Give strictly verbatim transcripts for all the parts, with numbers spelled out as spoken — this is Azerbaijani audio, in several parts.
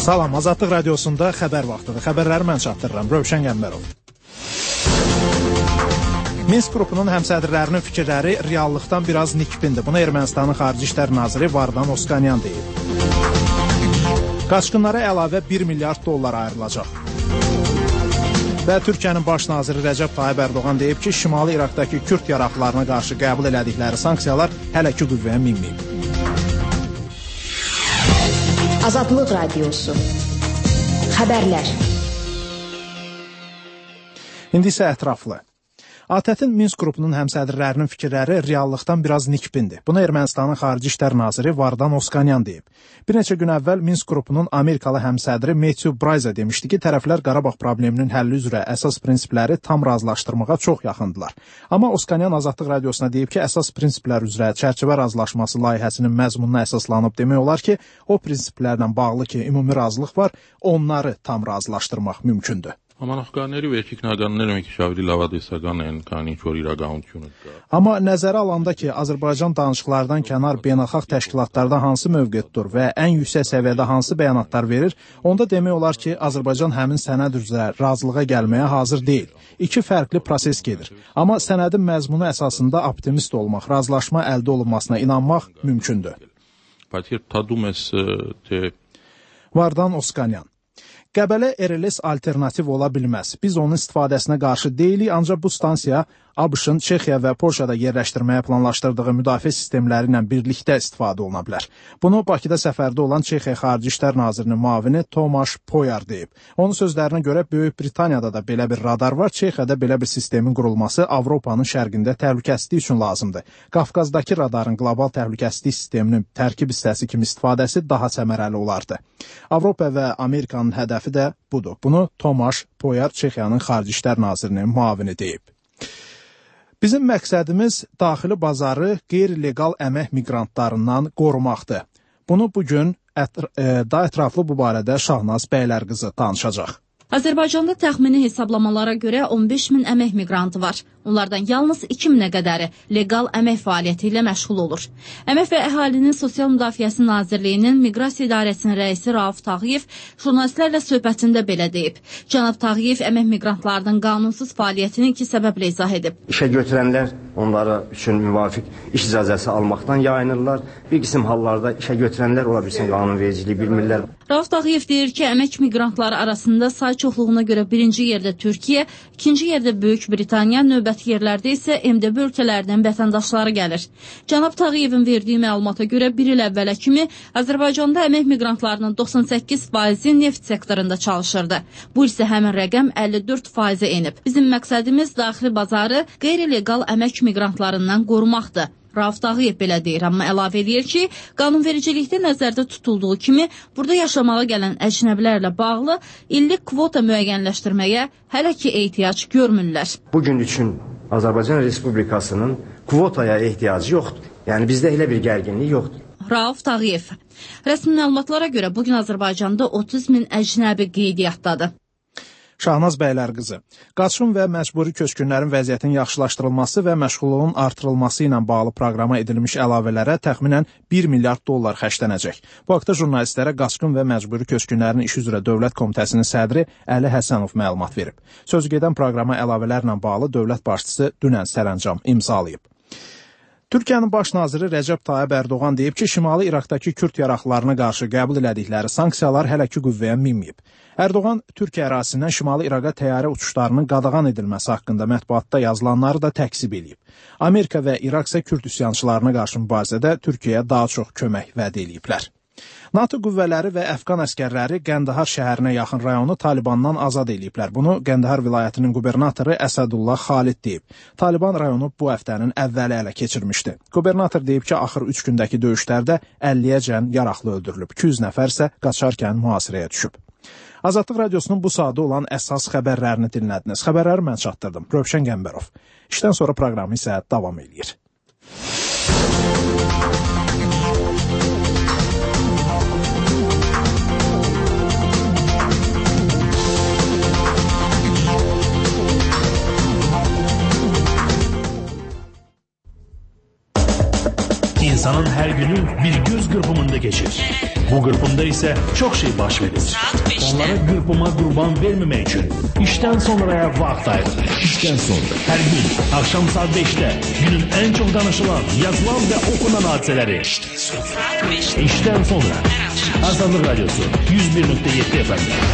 Salam, Azadlıq radiosunda xəbər vaxtıdır. Xəbərləri mən çatdırıram, Rövşən Qəmbərov. Minsk qrupunun həmsədrlərinin fikirləri reallıqdan biraz nikbindir. Bunu Ermənistanın Xarici İşlər Naziri Vardan Oskanyan deyib. Qaçqınlara əlavə bir milyard dollar ayrılacaq. Və Türkiyənin baş naziri Rəcəb Tayyib Ərdoğan deyib ki, Şimali İraqdakı Kürd yaraqlarına qarşı qəbul elədikləri sanksiyalar hələ ki qüvvəyə minməyib. Azadlıq Radiosu. Xəbərlər. İndi isə ətraflı. A T Ə-tin Minsk qrupunun həmsədrlərinin fikirləri reallıqdan biraz nikbindir. Bunu Ermənistanın Xarici İşlər Naziri Vardan Oskanyan deyib. Bir neçə gün əvvəl Minsk qrupunun Amerikalı həmsədri Matthew Bryza demişdi ki, tərəflər Qarabağ probleminin həlli üzrə əsas prinsipləri tam razılaşdırmağa çox yaxındılar. Amma Oskanyan Azadlıq radiosuna deyib ki, əsas prinsiplər üzrə çərçivə razılaşması layihəsinin məzmununa əsaslanıb demək olar ki, o prinsiplərlə bağlı ki, ümumi razılıq var, onları tam razılaşdırmaq mümkündür. Համանախագահների վերջիկնականները մի քիչ ավելի լավադեսական են, քան ինչ որ իրականությունը կա. Amma nəzərə alanda ki, Azərbaycan danışıqlardan kənar beynəlxalq təşkilatlarda hansı mövqe tutur və ən yüksək səviyyədə hansı bəyanatlar verir, onda demək olar ki, Azərbaycan həmin sənəd üzrə razılığa gəlməyə hazır deyil. İki fərqli proses gedir. Amma sənədin məzmunu əsasında optimist olmaq, razılaşma əldə olunmasına inanmaq mümkündür. Vardan Oskanyan. Qəbələ R L S alternativ ola bilməz. Biz onun istifadəsinə qarşı deyilik, ancaq bu stansiya ABŞ-ın Çexiya və Polşada yerləşdirməyə planlaşdırdığı müdafiə sistemləri ilə birlikdə istifadə oluna bilər. Bunu Bakıda səfərdə olan Çexiya Xarici İşlər Nazirinin müavini Tomaş Poyar deyib. Onun sözlərinə görə Böyük Britaniyada da belə bir radar var. Çexiyada belə bir sistemin qurulması Avropanın şərqində təhlükəsizlik üçün lazımdır. Qafqazdakı radarın qlobal təhlükəsizlik sisteminin tərkib hissəsi kimi istifadəsi daha səmərəli olardı. Avropa və Amerikanın hədəfi də budur. Bunu Tomaş Poyar Çexiyanın Xarici İşlər Nazirinin müavini deyib. Bizim məqsədimiz daxili bazarı qeyri-legal əmək miqrantlarından qorumaqdır. Bunu bugün ətr daha ətraflı bu barədə Şahnaz Bəylərqızı danışacaq. Azərbaycanda təxmini hesablamalara görə on beş min əmək miqrantı var. Onlardan yalnız iki minə qədəri legal əmək fəaliyyəti ilə məşğul olur. Əmək və Əhalinin Sosial Müdafiəsi Nazirliyinin Miqrasiya İdarəsinin rəisi Rauf Tağıyev jurnalistlərlə söhbətində belə deyib. Cənab Tağıyev əmək miqrantlarının qanunsuz fəaliyyətini iki səbəblə izah edib. İşə götürənlər onlara üçün müvafiq iş icazəsi almaqdan yayınırlar. Bir qism hallarda işə götürənlər ola bilsin qanunvericiliyi bilmirlər. Rauf Tağıyev deyir ki, əmək miqrantları arasında say çoxluğuna görə birinci yerdə Türkiyə, ikinci yerdə Böyük Britaniya, növbəti yerlərdə isə M D B ölkələrdən vətəndaşları gəlir. Cənab Tağıyevin verdiyi məlumata görə bir il əvvələ kimi Azərbaycanda əmək miqrantlarının doxsan səkkiz faizi neft sektorunda çalışırdı. Bu isə həmin rəqəm əlli dörd faizə enib. Bizim məqsədimiz daxili bazarı qeyri-legal əmək miqrantlarından qorumaqdır. Rauf Tağıyev belə deyir, amma əlavə edir ki, qanunvericilikdə nəzərdə tutulduğu kimi burada yaşamağa gələn əcnəbilərlə bağlı illik kvota müəyyənləşdirməyə hələ ki ehtiyac görmürlər. Bugün üçün Azərbaycan Respublikasının kvotaya ehtiyacı yoxdur. Yəni bizdə elə bir gərginlik yoxdur. Rauf Tağıyev. Rəsmi məlumatlara görə bugün Azərbaycanda otuz min əcnəbi qeydiyyatdadır. Şahnaz Bəylərqızı. Qaçqın və məcburi köçkünlərin vəziyyətinin yaxşılaşdırılması və məşğulluğun artırılması ilə bağlı proqrama edilmiş əlavələrə təxminən bir milyard dollar xərclənəcək. Bu haqda jurnalistlərə Qaçqın və məcburi köçkünlərin iş üzrə Dövlət Komitəsinin sədri Əli Həsənov məlumat verib. Sözügedən proqrama əlavələrlə bağlı dövlət başçısı dünən sərəncam imzalayıb. Türkiyənin baş naziri Rəcəb Tayyib Ərdoğan deyib ki, Şimali İraqdakı Kürd yaraqlarına qarşı qəbul elədikləri sanksiyalar hələ ki qüvvəyə minməyib. Ərdoğan Türkiyə ərazisindən Şimali İraqa təyyarə uçuşlarının qadağan edilməsi haqqında mətbuatda yazılanları da təksib edib. Amerika və İraq isə Kürd üsyançılarına qarşı mübarizədə Türkiyəyə daha çox kömək vəd ediblər. NATO qüvvələri və Əfqan əskərləri Qəndahar şəhərinə yaxın rayonu Talibandan azad ediblər. Bunu Qəndahar vilayətinin qubernatoru Əsədullah Xalid deyib. Taliban rayonu bu həftənin əvvəli ələ keçirmişdi. Qubernator deyib ki, axır üç gündəki döyüşlərdə əlliyəcən yaraqlı öldürülüb. iki yüz nəfər isə qaçarkən mühasirəyə düşüb. Azadlıq radiosunun bu saatda olan əsas xəbərlərini dinlədiniz. Xəbərləri mən çatdırdım. Rövşən Qəmbərov. İşdən sonra proqramı isə davam edir. İnsanın her günü bir göz kırpımında geçir. Bu kırpımda ise çok şey baş verir. Onlara kırpıma kurban vermemek için işten sonraya vakit ayrılır. İşten sonra her gün akşam saat beşte günün en çok danışılan, yazılan ve okunan hadiseleri. İşten sonra Azadlıq Radyosu yüz bir nokta yedi F M'de.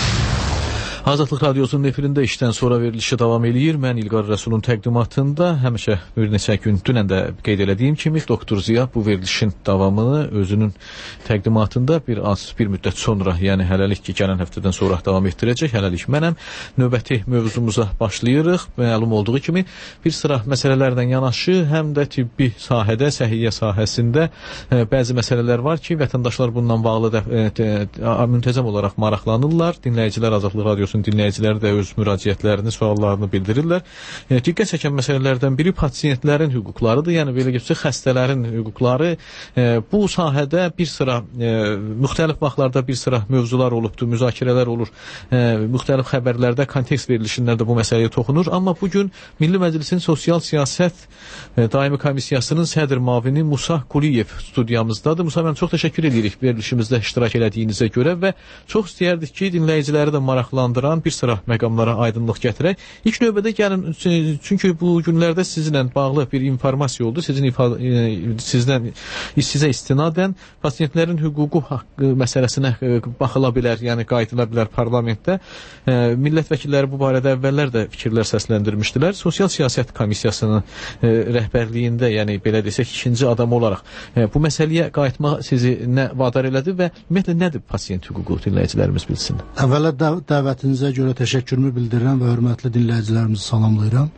Azadlıq Radyosunun efirində işdən sonra verilişi davam eləyir. Mən İlqar Rəsulun təqdimatında həmişə bir neçə gün dünən də qeyd elədiyim kimi Doktor Ziya bu verilişin davamını özünün təqdimatında bir az, bir müddət sonra, yəni hələlik ki, gələn həftədən sonra davam etdirəcək. Hələlik mənəm. Növbəti mövzumuza başlayırıq. Məlum olduğu kimi bir sıra məsələlərlə yanaşı, həm də tibbi sahədə, səhiyyə sahəsində e, bəzi məsələlər var ki, vətəndaşlar bununla bağlı da e, e, müntəzəm olaraq maraqlanırlar. Dinləyicilər Azadlıq Radyosu dinləyiciləri də öz müraciətlərini, suallarını bildirirlər. E, diqqət çəkən məsələlərdən biri pasiyentlərin hüquqlarıdır. Yəni belə gətirsə xəstələrin hüquqları. E, bu sahədə bir sıra e, müxtəlif vaxtlarda bir sıra mövzular olubdur, müzakirələr olur. E, müxtəlif xəbərlərdə, kontekst verilişində bu məsələyə toxunur. Amma bu gün Milli Məclisin Sosial Siyasət e, Daimi Komissiyasının sədr müavini Musa Quliyev studiyamızdadır. Musa, mən çox təşəkkür edirik verilişimizdə iştirak elədiyinizə görə və çox istəyərdik ki, dinləyiciləri də maraqlandıran bir sıra məqamlara aydınlıq gətirək. İlk növbədə gəlin, çünki bu günlərdə sizinlə bağlı bir informasiya oldu. Sizin ifadə, sizdən, sizə istinadən pasiyentlərin hüququ haqqı məsələsinə baxıla bilər, yəni qayıdıla bilər parlamentdə. Millət vəkilləri bu barədə əvvəllər də fikirlər səsləndirmişdilər. Sosial Siyasət Komissiyasının rəhbərliyində, yəni belə desək, ikinci adam olaraq bu məsələyə qayıtmaq sizi nə vadar elədi və ümumiyyətlə nədir pasiyent hüququ, dinləyicilərimiz bilsin? Əvvələ dəvətiniz görə təşəkkürümü bildirirəm və hörmətli dinləyicilərimizi salamlayıram.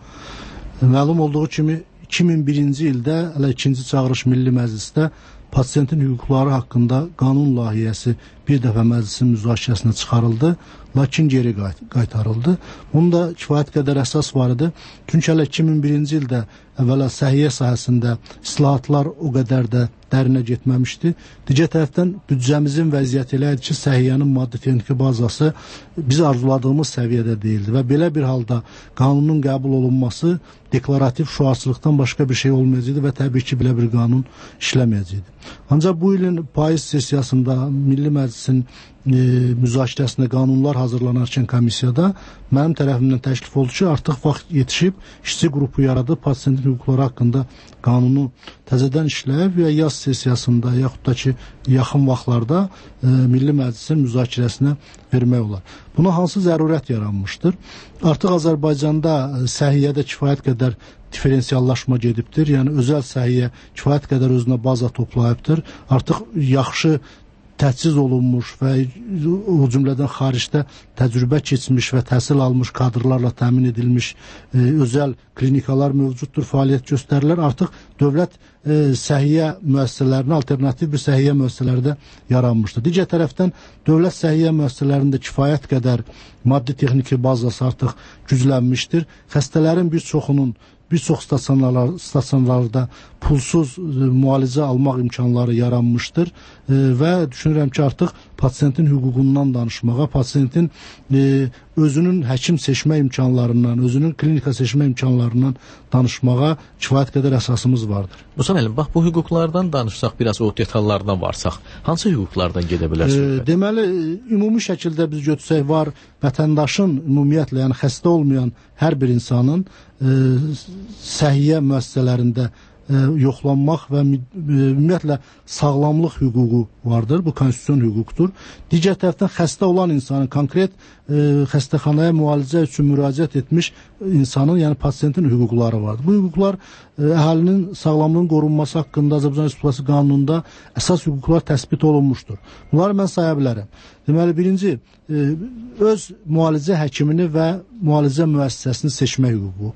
Məlum olduğu kimi iki min birinci ildə hələ ikinci çağırış Milli Məclisdə pasiyentin hüquqları haqqında qanun layihəsi bir dəfə məclisin müzakirəsinə çıxarıldı, lakin geri qaytarıldı. Bunun da kifayət qədər əsas var idi. Çünki hələ iki min birinci ildə əvvəla səhiyyə sahəsində islahatlar o qədər də dərinə getməmişdi. Digər tərəfdən büdcəmizin vəziyyəti elə idi ki, səhiyyənin maddi-texniki bazası biz arzuladığımız səviyyədə deyildi və belə bir halda qanunun qəbul olunması deklarativ şüarçılıqdan başqa bir şey olmayacaqdı və təbii ki, belə bir qanun işləməyəcəkdi. Ancaq bu ilin payız sessiyasında Milli Məclisin e, müzakirəsində qanunlar hazırlanarkən komissiyada mənim tərəfimdən təklif oldu ki, artıq vaxt yetişib işçi qrupu yaradıb pasiyentin hüquqları haqqında qanunu təzədən işləyib və yaz sessiyasında yaxud da ki, yaxın vaxtlarda e, Milli Məclisin müzakirəsinə vermək olar. Buna hansı zərurət yaranmışdır? Artıq Azərbaycanda e, səhiyyədə kifayət qədər diferensiallaşma gedibdir. Yəni özəl səhiyyə kifayət qədər özünə baza toplayıbdır. Artıq yaxşı təchiz olunmuş və o cümlədən xaricdə təcrübə keçmiş və təhsil almış kadrlarla təmin edilmiş e, özəl klinikalar mövcuddur, fəaliyyət göstərirlər. Artıq dövlət e, səhiyyə müəssisələrinə alternativ bir səhiyyə müəssisələrdə yaranmışdır. Digər tərəfdən dövlət səhiyyə müəssisələrində kifayət qədər maddi-texniki bazası artıq güclənmişdir. Xəstələrin bir çoxunun bir çox stasionarlar, stasionarlarda pulsuz e, müalicə almaq imkanları yaranmışdır e, və düşünürəm ki, artıq pasiyentin hüququndan danışmağa, pasiyentin e, özünün həkim seçmə imkanlarından, özünün klinika seçmə imkanlarından danışmağa kifayət qədər əsasımız vardır. Musa müəllim, bax bu hüquqlardan danışsaq, biraz o detallardan varsaq, hansı hüquqlardan gedə bilər? E, deməli, ümumi şəkildə biz götürsək var, vətəndaşın ümumiyyətlə, yəni xəstə olmayan hər bir insanın e, səhiyyə müəssisələrində e, yoxlanmaq və e, ümumiyyətlə sağlamlıq hüququ vardır. Bu konstitusiyon hüquqdur. Digər tərəfdən xəstə olan insanın konkret e, xəstəxanaya müalicə üçün müraciət etmiş insanın, yəni pasiyentin hüquqları vardır. Bu hüquqlar e, əhalinin sağlamlığın qorunması haqqında Azərbaycan Respublikası qanununda əsas hüquqlar təsbit olunmuşdur. Bunları mən saya bilərəm. Deməli, birinci, e, öz müalicə həkimini və müalicə müəssisəsini seçmə hüququ.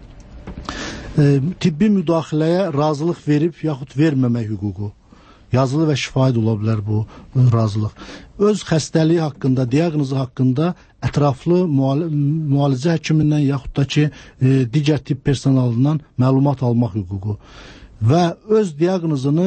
E, tibbi müdaxiləyə razılıq verib yaxud verməmək hüququ. Yazılı və şifahi ola bilər bu razılıq. Öz xəstəliyi haqqında, diaqnozu haqqında ətraflı müalicə həkimindən yaxud da ki, e, digər tibb personalından məlumat almaq hüququ və öz diaqnozunu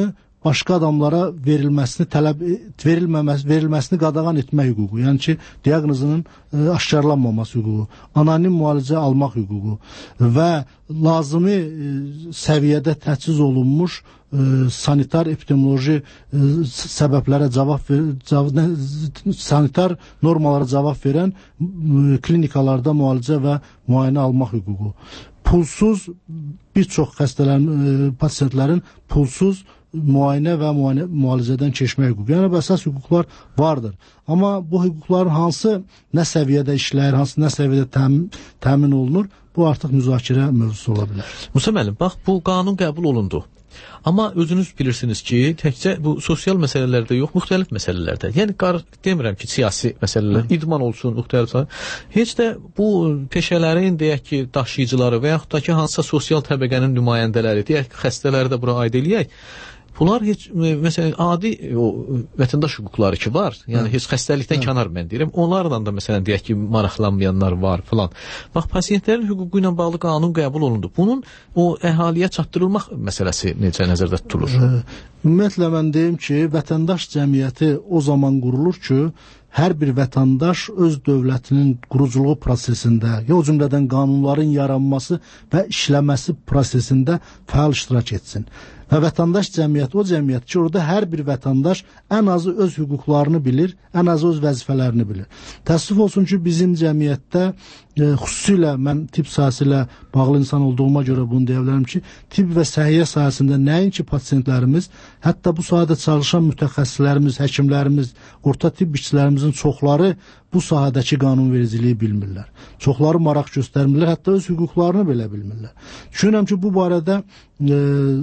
başqa adamlara verilməsini tələb verilməməsi, verilməsini qadağan etmək hüququ. Yəni ki, diaqnozunun e, aşkarlanmaması hüququ, anonim müalicə almaq hüququ və lazımi e, səviyyədə təchiz olunmuş e, sanitar epidemioloji e, səbəblərə cavab ver, cavab, sanitar normalara cavab verən e, klinikalarda müalicə və müayinə almaq hüququ. Pulsuz bir çox xəstələrin, e, pasiyentlərin pulsuz müayinə və müayinə, müalicədən keçmək hüququ. Yəni, əsas hüquqlar vardır. Amma bu hüquqların hansı nə səviyyədə işləyir, hansı nə səviyyədə təmin, təmin olunur, bu artıq müzakirə mövzusu ola bilər. Musa müəllim, bax, bu qanun qəbul olundu. Amma özünüz bilirsiniz ki, təkcə bu sosial məsələlərdə yox, müxtəlif məsələlərdə. Yəni, demirəm ki, siyasi məsələlər, Hı. idman olsun, müxtəlif. Heç də bu peşələrin, deyək ki, daşıyıcıları və yaxud da ki, hansısa sosial təbəqənin nümayəndələri, deyək ki, xəstələri də bura aid eləyək. Bunlar heç, məsələn, adi o, vətəndaş hüquqları ki var, yəni Hı. heç xəstəlikdən Hı. kənar mən deyirəm, onlarla da, məsələn, deyək ki, maraqlanmayanlar var filan. Bax, pasiyentlərin hüququ ilə bağlı qanun qəbul olundu. Bunun o əhaliyə çatdırılmaq məsələsi necə nəzərdə tutulur? Ümumiyyətlə, mən deyim ki, vətəndaş cəmiyyəti o zaman qurulur ki, hər bir vətəndaş öz dövlətinin quruculuğu prosesində, o cümlədən qanunların yaranması və işləməsi prosesində fəal iştirak etsin. Və vətəndaş cəmiyyəti o cəmiyyət ki, orada hər bir vətəndaş ən azı öz hüquqlarını bilir, ən azı öz vəzifələrini bilir. Təəssüf olsun ki, bizim cəmiyyətdə e, xüsusilə mən tibb sahəsi ilə bağlı insan olduğuma görə bunu deyə bilərəm ki, tibb və səhiyyə sahəsində nəinki pasiyentlərimiz, hətta bu sahədə çalışan mütəxəssislərimiz, həkimlərimiz, orta tibb işçilərimizin çoxları bu sahədəki qanunvericiliyi bilmirlər. Çoxları maraq göstərmirlər, hətta öz hüquqlarını belə bilmirlər. Düşünürəm ki, bu barədə e,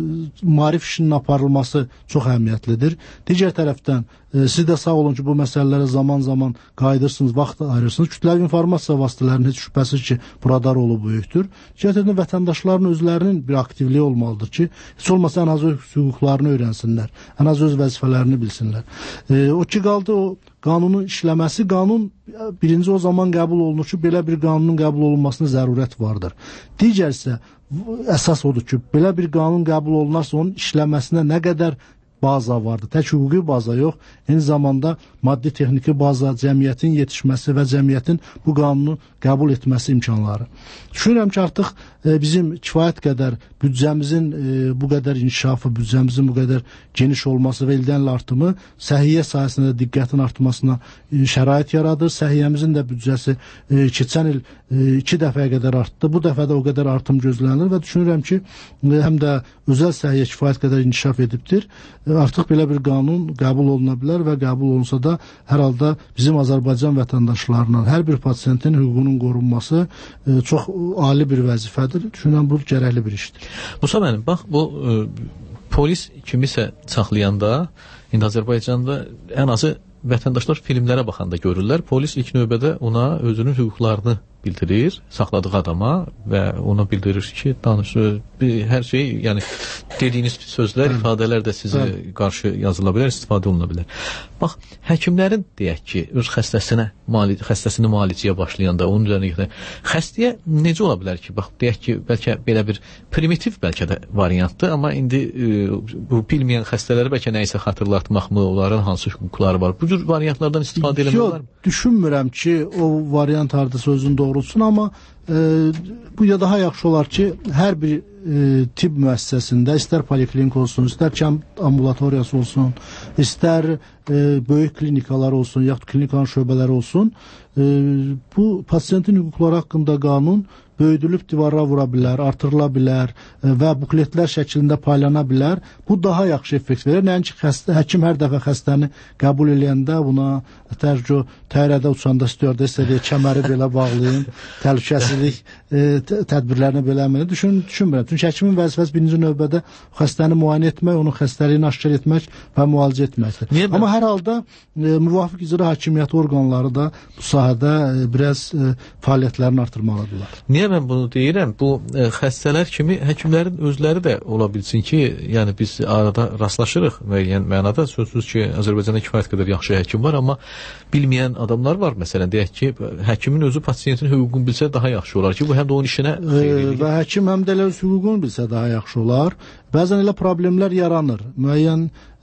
maarif işinin aparılması çox əhəmiyyətlidir. Digər tərəfdən, e, siz də sağ olun ki, bu məsələlərə zaman-zaman qayıdırsınız, vaxt ayırırsınız. Kütləvi informasiya vasitələrinin heç şübhəsiz ki, burada rolu böyükdür. Digər vətəndaşların özlərinin bir aktivliyi olmalıdır ki, heç olmasa ən az öz hüquqlarını öyrənsinlər, ən az öz vəzifələrini bilsinlər. E, o ki, qaldı o qanunun işləməsi, qanun birinci o zaman qəbul olunur ki, belə bir qanunun qəbul olunmasına zərurət vardır. Digər isə əsas odur ki, belə bir qanun qəbul olunarsa onun işləməsinə nə qədər baza vardır. Tək hüquqi baza yox, eyni zamanda maddi texniki baza, cəmiyyətin yetişməsi və cəmiyyətin bu qanunu qəbul etməsi imkanları. Düşünürəm ki, artıq e, bizim kifayət qədər büdcəmizin e, bu qədər inkişafı, büdcəmizin bu qədər geniş olması və ildən il artımı səhiyyə sahəsində diqqətin artmasına e, şərait yaradır. Səhiyyəmizin də büdcəsi e, keçən il e, iki dəfəyə qədər artdı. Bu dəfə də o qədər artım gözlənilir və düşünürəm ki, e, həm də özəl səhiyyə kifayət qədər inkişaf edibdir. E, artıq belə bir qanun qəbul oluna bilər və qəbul olunsa da hər halda bizim Azərbaycan vətəndaşlarının hər bir pasiyentin hüququnun qorunması e, çox ali bir vəzifədir. Düşünürəm bu gərəkli bir işdir. Musa müəllim, bax bu e, polis kimisə saxlayanda indi Azərbaycanda ən azı vətəndaşlar filmlərə baxanda görürlər. Polis ilk növbədə ona özünün hüquqlarını bildirir, saxladığı adama və ona bildirir ki, danışır, hər şey, yəni dediyiniz sözlər, Hı. ifadələr də sizə Hı. qarşı yazıla bilər, istifadə oluna bilər. Bax, həkimlərin deyək ki, öz xəstəsinə, mali, xəstəsini müalicəyə başlayanda, onun üzərində xəstəyə necə ola bilər ki, bax, deyək ki, bəlkə belə bir primitiv bəlkə də variantdır, amma indi e, bu bilməyən xəstələri bəlkə nəyisə xatırlatmaq mı, onların hansı hüquqları var? Bu cür variantlardan istifadə eləmək olar mı? Düşünmürəm ki, o variant hardasa özün doğrulsun, amma e, bu ya daha yaxşı olar ki, hər bir e, tibb müəssisəsində, istər poliklinik olsun, istər kənd ambulatoriyası olsun, istər e, böyük klinikalar olsun, yaxud klinikanın şöbələri olsun, e, bu pasiyentin hüquqları haqqında qanun böyüdülüb divara vura bilər, artırıla bilər və bukletlər şəklində paylana bilər. Bu daha yaxşı effekt verir. Nəinki xəstə, həkim hər dəfə xəstəni qəbul eləyəndə buna tərcü təyyarədə uçanda stüardessa deyə kəməri belə bağlayın, təhlükəsizlik e, tədbirlərini belə əmələ düşün, düşünmürəm. Çünki həkimin vəzifəsi birinci növbədə xəstəni müayinə etmək, onun xəstəliyini aşkar etmək və müalicə etməkdir. Niyə Amma hər halda e, müvafiq icra hakimiyyəti orqanları da bu sahədə e, biraz e, fəaliyyətlərini artırmalıdırlar. Niyə mən bunu deyirəm? Bu e, xəstələr kimi həkimlərin özləri də ola bilsin ki, yəni biz arada rastlaşırıq müəyyən mənada. Sözsüz ki, Azərbaycanda kifayət qədər yaxşı həkim var, amma bilməyən adamlar var. Məsələn, deyək ki, həkimin özü pasiyentin hüququnu bilsə daha yaxşı olar ki, bu həm də onun işinə xeyir eləyir. Və həkim həm də elə öz hüququnu bilsə daha yaxşı olar. Bəzən elə problemlər yaranır. Müəyyən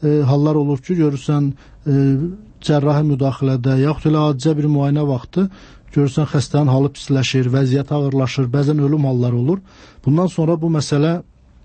e, hallar olur ki, görürsən e, cərrahi müdaxilədə yaxud elə adicə bir müayinə vaxtı görürsən xəstənin halı pisləşir, vəziyyət ağırlaşır, bəzən ölüm halları olur. Bundan sonra bu məsələ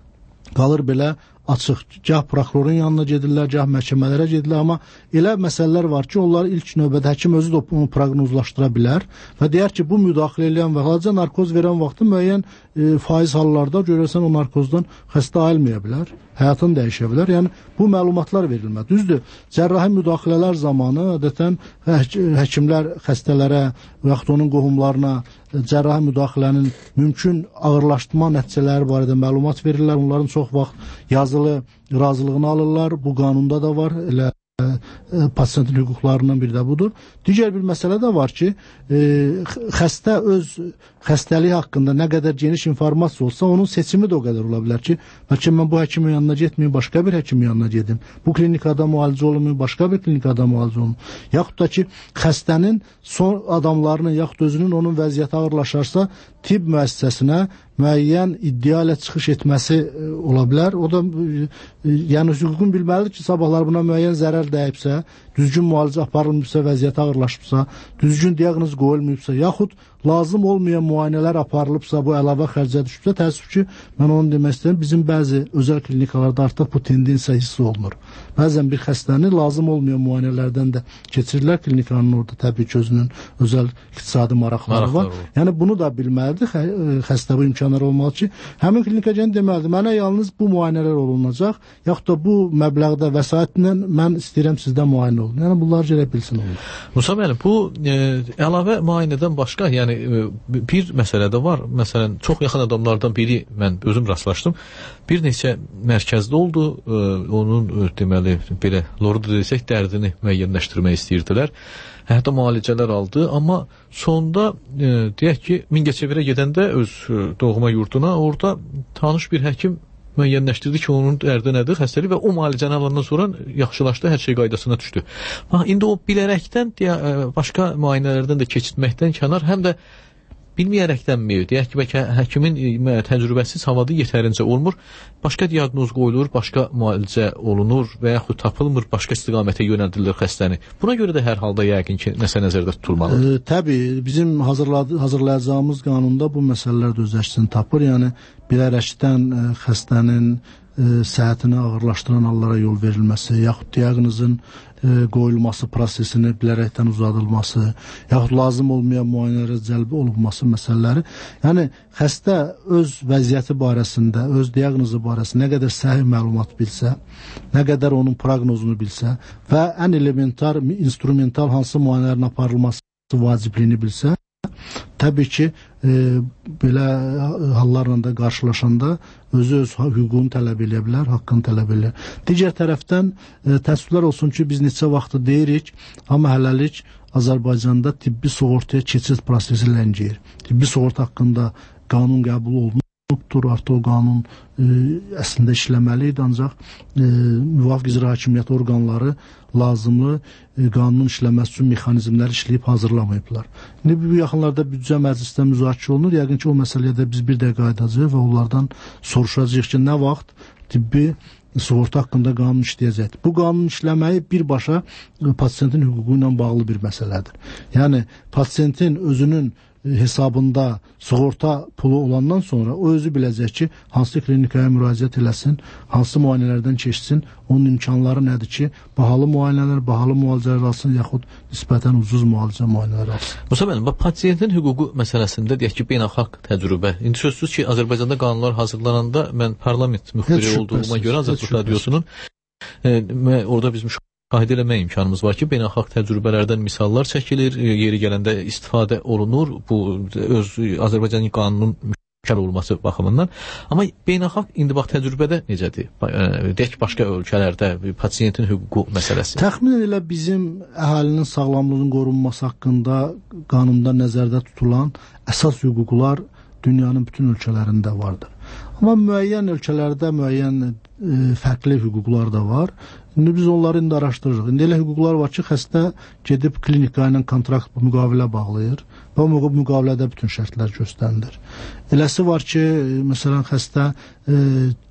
qalır belə açıq. Gah prokurorun yanına gedirlər, gah məhkəmələrə gedirlər, amma elə məsələlər var ki, onları ilk növbədə həkim özü də onu proqnozlaşdıra bilər və deyər ki, bu müdaxilə edən və haca narkoz verən vaxtı müəyyən e, faiz hallarda görürsən o narkozdan xəstə ayılmaya bilər, həyatını dəyişə bilər. Yəni bu məlumatlar verilməli. Düzdür, cərrahi müdaxilələr zamanı adətən hək həkimlər xəstələrə və yaxud onun qohumlarına cərrahi müdaxilənin mümkün ağırlaşdırma nəticələri barədə məlumat verirlər. Onların çox vaxt yazılı razılığını alırlar. Bu qanunda da var. Elə pasiyentin hüquqlarından biri də budur. Digər bir məsələ də var ki, e, xəstə öz xəstəliyi haqqında nə qədər geniş informasiya olsa, onun seçimi də o qədər ola bilər ki, bəlkə mən bu həkimin yanına getməyim, başqa bir həkimin yanına gedim. Bu klinikada müalicə olunmayım, başqa bir klinikada müalicə olunmayım. Yaxud da ki, xəstənin son adamlarının, yaxud özünün onun vəziyyəti ağırlaşarsa, tibb müəssisəsinə müəyyən iddia ilə çıxış etməsi e, ola bilər. O da e, yəni hüququn bilməlidir ki, sabahlar buna müəyyən zərər dəyibsə, düzgün müalicə aparılmırsa, vəziyyət ağırlaşıbsa, düzgün diaqnoz qoyulmayıbsa, yaxud lazım olmayan müayinələr aparılıbsa, bu əlavə xərcə düşübsə, təəssüf ki, mən onu demək istəyirəm, bizim bəzi özəl klinikalarda artıq bu tendensiya hiss olunur. Bəzən bir xəstəni lazım olmayan müayinələrdən də keçirirlər, klinikanın orada təbii ki, özünün özəl iqtisadi maraqları var. var. Yəni bunu da bilməlidir, xə, xəstə bu imkanlar olmalı ki, həmin klinika gəlin deməlidir, mənə yalnız bu müayinələr olunacaq, yaxud da bu məbləğdə vəsaitlə mən istəyirəm sizdən müayinə olun. Yəni bunlar gərək bilsin olur. Musa müəllim, bu e, əlavə müayinədən başqa, yəni e, bir məsələ də var. Məsələn, çox yaxın adamlardan biri mən özüm rastlaşdım. Bir neçə mərkəzdə oldu. E, onun e, deməli belə lordu desək dərdini müəyyənləşdirmək istəyirdilər. Hətta müalicələr aldı, amma sonda e, deyək ki, Mingəçevirə gedəndə öz e, doğma yurduna orada tanış bir həkim müəyyənləşdirdi ki, onun dərdi nədir, xəstəlik və o müalicəni alandan sonra yaxşılaşdı, hər şey qaydasına düşdü. Bax, indi o bilərəkdən, deyə, başqa müayinələrdən də keçirməkdən kənar, həm də bilməyərəkdənmi, deyək ki, bəlkə həkimin təcrübəsiz havadı yetərincə olmur, başqa diaqnoz qoyulur, başqa müalicə olunur və yaxud tapılmır, başqa istiqamətə yönəldilir xəstəni. Buna görə də hər halda yəqin ki, nəsə nəzərdə tutulmalıdır. E, təbii, bizim hazırlayacağımız qanunda bu məsələlər də öz əksini tapır. Yəni, bilərəkdən e, xəstənin e, səhhətini ağırlaşdıran hallara yol verilməsi, yaxud diaqnozun e, qoyulması prosesini bilərəkdən uzadılması, yaxud lazım olmayan müayinələrə cəlb olunması məsələləri. Yəni, xəstə öz vəziyyəti barəsində, öz diaqnozu barəsində nə qədər səhih məlumat bilsə, nə qədər onun proqnozunu bilsə və ən elementar, instrumental hansı müayinələrin aparılması vacibliyini bilsə, təbii ki, e, belə hallarla da qarşılaşanda özü öz hüququnu tələb edə bilər, haqqını tələb edə bilər. Digər tərəfdən e, təəssüflər olsun ki, biz neçə vaxtı deyirik, amma hələlik Azərbaycanda tibbi sığortaya keçid prosesi ləngiyir. Tibbi sığorta haqqında qanun qəbul olunubdur, artıq o qanun e, əslində işləməli idi, ancaq e, müvafiq icra hakimiyyəti orqanları lazımlı e, qanunun işləməsi üçün mexanizmlər işləyib hazırlamayıblar. İndi bu yaxınlarda büdcə məclisdə müzakirə olunur. Yəqin ki, o məsələyə də biz bir də qayıdacağıq və onlardan soruşacağıq ki, nə vaxt tibbi sığorta haqqında qanun işləyəcəkdir. Bu qanun işləməyi birbaşa pasiyentin hüququ ilə bağlı bir məsələdir. Yəni, pasiyentin özünün hesabında sığorta pulu olandan sonra o özü biləcək ki, hansı klinikaya müraciət eləsin, hansı müayinələrdən keçsin, onun imkanları nədir ki, bahalı müayinələr, bahalı müalicələr alsın, yaxud nisbətən ucuz müalicə müayinələr alsın. Musa müəllim, pasiyentin hüququ məsələsində deyək ki, beynəlxalq təcrübə. İndi sözsüz ki, Azərbaycanda qanunlar hazırlananda mən parlament müxbiri olduğuma görə Azərbaycan Radiosunun e, orada biz müşahidə Şahid eləmək imkanımız var ki, beynəlxalq təcrübələrdən misallar çəkilir, yeri gələndə istifadə olunur, bu öz Azərbaycanın qanunun mükəmməl olması baxımından. Amma beynəlxalq indi bax təcrübədə necədir? Deyək başqa ölkələrdə pasiyentin hüququ məsələsi. Təxminən elə bizim əhalinin sağlamlığının qorunması haqqında qanunda nəzərdə tutulan əsas hüquqlar dünyanın bütün ölkələrində vardır. Amma müəyyən ölkələrdə müəyyən e, fərqli hüquqlar da var. İndi biz onları indi araşdırırıq. İndi elə hüquqlar var ki, xəstə gedib klinika ilə kontrakt müqavilə bağlayır və o müqavilədə bütün şərtlər göstərilir. Eləsi var ki, məsələn, xəstə e,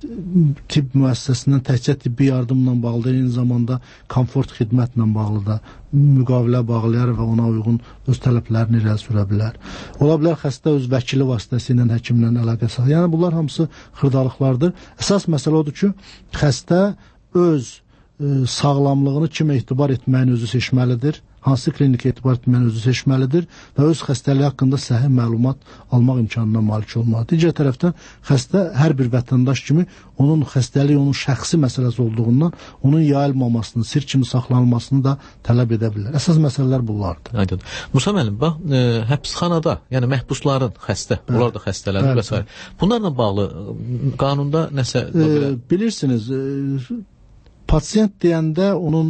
tibb müəssisəsindən təkcə tibbi yardımla bağlı, eyni zamanda komfort xidmətlə bağlı da müqavilə bağlayar və ona uyğun öz tələblərini irəli sürə bilər. Ola bilər xəstə öz vəkili vasitəsilə həkimlə əlaqə saxlayır. Yəni bunlar hamısı xırdalıqlardır. Əsas məsələ odur ki, xəstə öz e, sağlamlığını kimə etibar etməyin özü seçməlidir. Hansı klinika etibar etməyin özü seçməlidir və öz xəstəliyi haqqında səhih məlumat almaq imkanına malik olmalıdır. Digər tərəfdən xəstə hər bir vətəndaş kimi onun xəstəliyi onun şəxsi məsələsi olduğundan onun yayılmamasını, sir kimi saxlanılmasını da tələb edə bilər. Əsas məsələlər bunlardır. Aydın. Musa müəllim, bax, e, həbsxanada, yəni məhbusların xəstə, bəli, onlar da xəstələnir və s. Bunlarla bağlı qanunda nəsə e, bilirsiniz, e, pasiyent deyəndə onun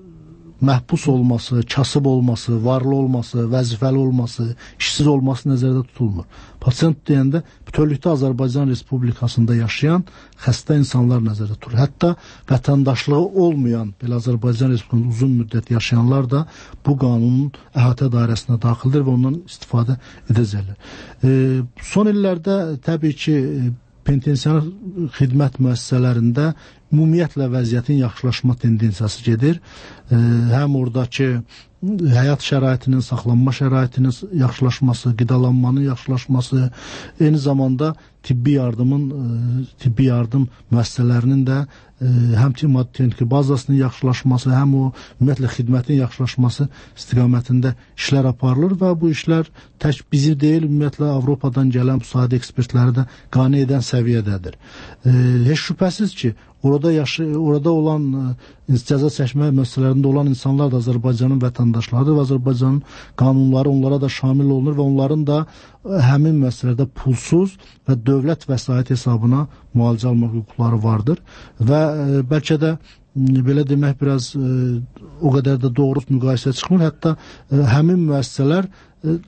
məhbus olması, kasıb olması, varlı olması, vəzifəli olması, işsiz olması nəzərdə tutulmur. Pasiyent deyəndə bütövlükdə Azərbaycan Respublikasında yaşayan xəstə insanlar nəzərdə tutulur. Hətta vətəndaşlığı olmayan, belə Azərbaycan Respublikasında uzun müddət yaşayanlar da bu qanunun əhatə dairəsinə daxildir və ondan istifadə edəcəklər. E, son illərdə təbii ki, penitensiar xidmət müəssisələrində ümumiyyətlə vəziyyətin yaxşılaşma tendensiyası gedir. E, həm oradakı həyat şəraitinin, saxlanma şəraitinin yaxşılaşması, qidalanmanın yaxşılaşması, eyni zamanda tibbi yardımın, e, tibbi yardım müəssisələrinin də e, həm maddi-texniki bazasının yaxşılaşması, həm o ümumiyyətlə xidmətin yaxşılaşması istiqamətində işlər aparılır və bu işlər tək bizi deyil, ümumiyyətlə Avropadan gələn müsadə ekspertləri də qane edən səviyyədədir. E, heç şübhəsiz ki, orada yaşı, orada olan e, cəza çəkmə müəssisələrində olan insanlar da Azərbaycanın vətəndaşlarıdır və Azərbaycanın qanunları onlara da şamil olunur və onların da e, həmin müəssisələrdə pulsuz və dövlət vəsait hesabına müalicə almaq hüquqları vardır və e, bəlkə də belə demək biraz e, o qədər də doğru müqayisə çıxmır. Hətta e, həmin müəssisələr e,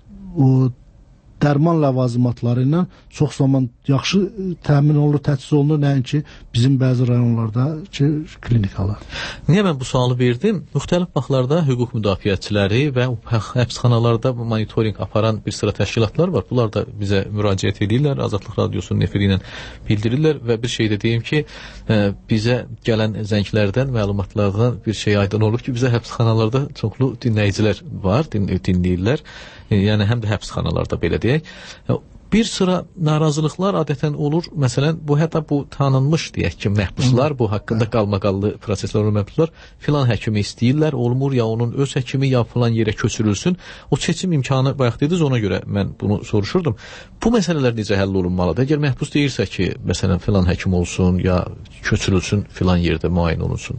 o dərman ləvazimatları ilə çox zaman yaxşı təmin olunur, təchiz olunur, nəinki bizim bəzi rayonlardakı klinikalar. Niyə mən bu sualı verdim? Müxtəlif vaxtlarda hüquq müdafiəçiləri və həbsxanalarda monitorinq aparan bir sıra təşkilatlar var. Bunlar da bizə müraciət edirlər, Azadlıq Radiosunun efiri ilə bildirirlər və bir şey də deyim ki, bizə gələn zənglərdən, məlumatlardan bir şey aydın olur ki, bizə həbsxanalarda çoxlu dinləyicilər var, din dinləyirlər. Yəni həm də həbsxanalarda belə deyək. Bir sıra narazılıqlar adətən olur. Məsələn, bu hətta bu tanınmış deyək ki, məhbuslar, bu haqqında qalmaqallı proseslər olan məhbuslar filan həkimi istəyirlər, olmur ya onun öz həkimi ya filan yerə köçürülsün. O seçim imkanı bayaq dediniz, ona görə mən bunu soruşurdum. Bu məsələlər necə həll olunmalıdır? Əgər məhbus deyirsə ki, məsələn, filan həkim olsun ya köçürülsün filan yerdə müayinə olunsun.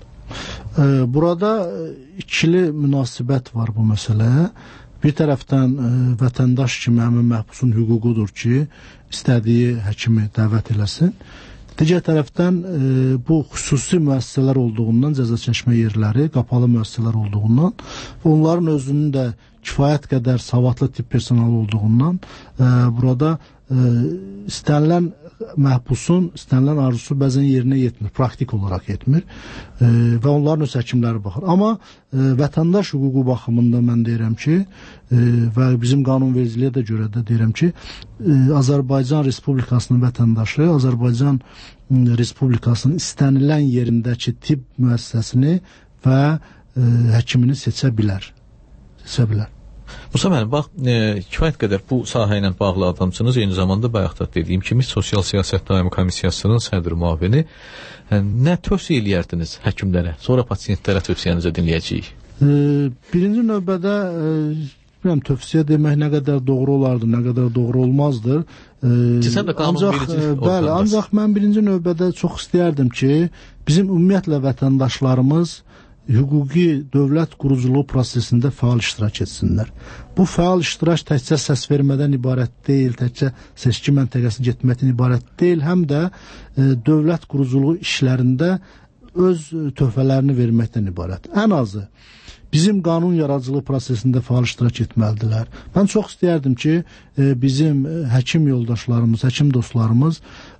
Burada ikili münasibət var bu məsələyə. Bir tərəfdən e, vətəndaş kimi həmin məhbusun hüququdur ki, istədiyi həkimi dəvət eləsin. Digər tərəfdən e, bu xüsusi müəssisələr olduğundan, cəza çəkmə yerləri, qapalı müəssisələr olduğundan, onların özünün də kifayət qədər savadlı tibb personalı olduğundan e, burada e, istənilən məhbusun istənilən arzusu bəzən yerinə yetmir, praktik olaraq yetmir e, və onların öz həkimləri baxır. Amma e, vətəndaş hüququ baxımında mən deyirəm ki, e, və bizim qanunvericiliyə də görə də deyirəm ki, e, Azərbaycan Respublikasının vətəndaşı Azərbaycan Respublikasının istənilən yerindəki tibb müəssisəsini və e, həkimini seçə bilər. Seçə bilər. Musa müəllim, bax, e, kifayət qədər bu sahə ilə bağlı adamsınız, eyni zamanda bayaq da dediyim kimi Sosial Siyasət Daimi Komissiyasının sədr müavini. E, nə tövsiyə eləyərdiniz həkimlərə? Sonra pasiyentlərə tövsiyənizi dinləyəcəyik. E, birinci növbədə e, bilmirəm, tövsiyə demək nə qədər doğru olardı, nə qədər doğru olmazdı. E, ancaq, e, bəli, ancaq mən birinci növbədə çox istəyərdim ki, bizim ümumiyyətlə vətəndaşlarımız hüquqi dövlət quruculuğu prosesində fəal iştirak etsinlər. Bu fəal iştirak təkcə səs vermədən ibarət deyil, təkcə seçki məntəqəsini getməkdən ibarət deyil, həm də e, dövlət quruculuğu işlərində öz töhfələrini verməkdən ibarət. Ən azı bizim qanun yaradıcılığı prosesində fəal iştirak etməlidirlər. Mən çox istəyərdim ki, e, bizim həkim yoldaşlarımız, həkim dostlarımız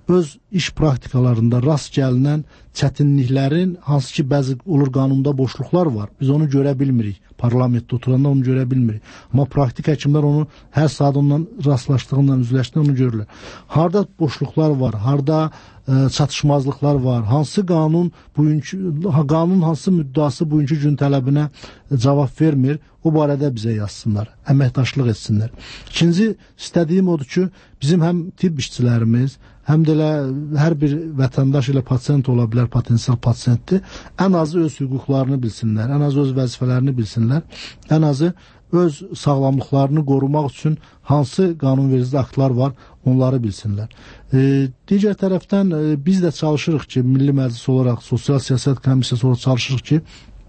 öz iş praktikalarında rast gəlinən çətinliklərin, hansı ki bəzi olur qanunda boşluqlar var. Biz onu görə bilmirik. Parlamentdə oturanda onu görə bilmirik. Amma praktik həkimlər onu hər saat ondan rastlaşdığından, üzləşdığından onu görürlər. Harda boşluqlar var, harda ə, çatışmazlıqlar var, hansı qanun bugünkü qanun hansı müddəası bugünkü gün tələbinə cavab vermir, o barədə bizə yazsınlar, əməkdaşlıq etsinlər. İkinci istədiyim odur ki, bizim həm tibb işçilərimiz, həm də elə hər bir vətəndaş ilə pasient ola bilər, potensial pasientdir. Ən azı öz hüquqlarını bilsinlər, ən azı öz vəzifələrini bilsinlər, ən azı öz sağlamlıqlarını qorumaq üçün hansı qanunverici aktlar var, onları bilsinlər. E, digər tərəfdən e, biz də çalışırıq ki, Milli Məclis olaraq, Sosial Siyasət Komissiyası olaraq çalışırıq ki,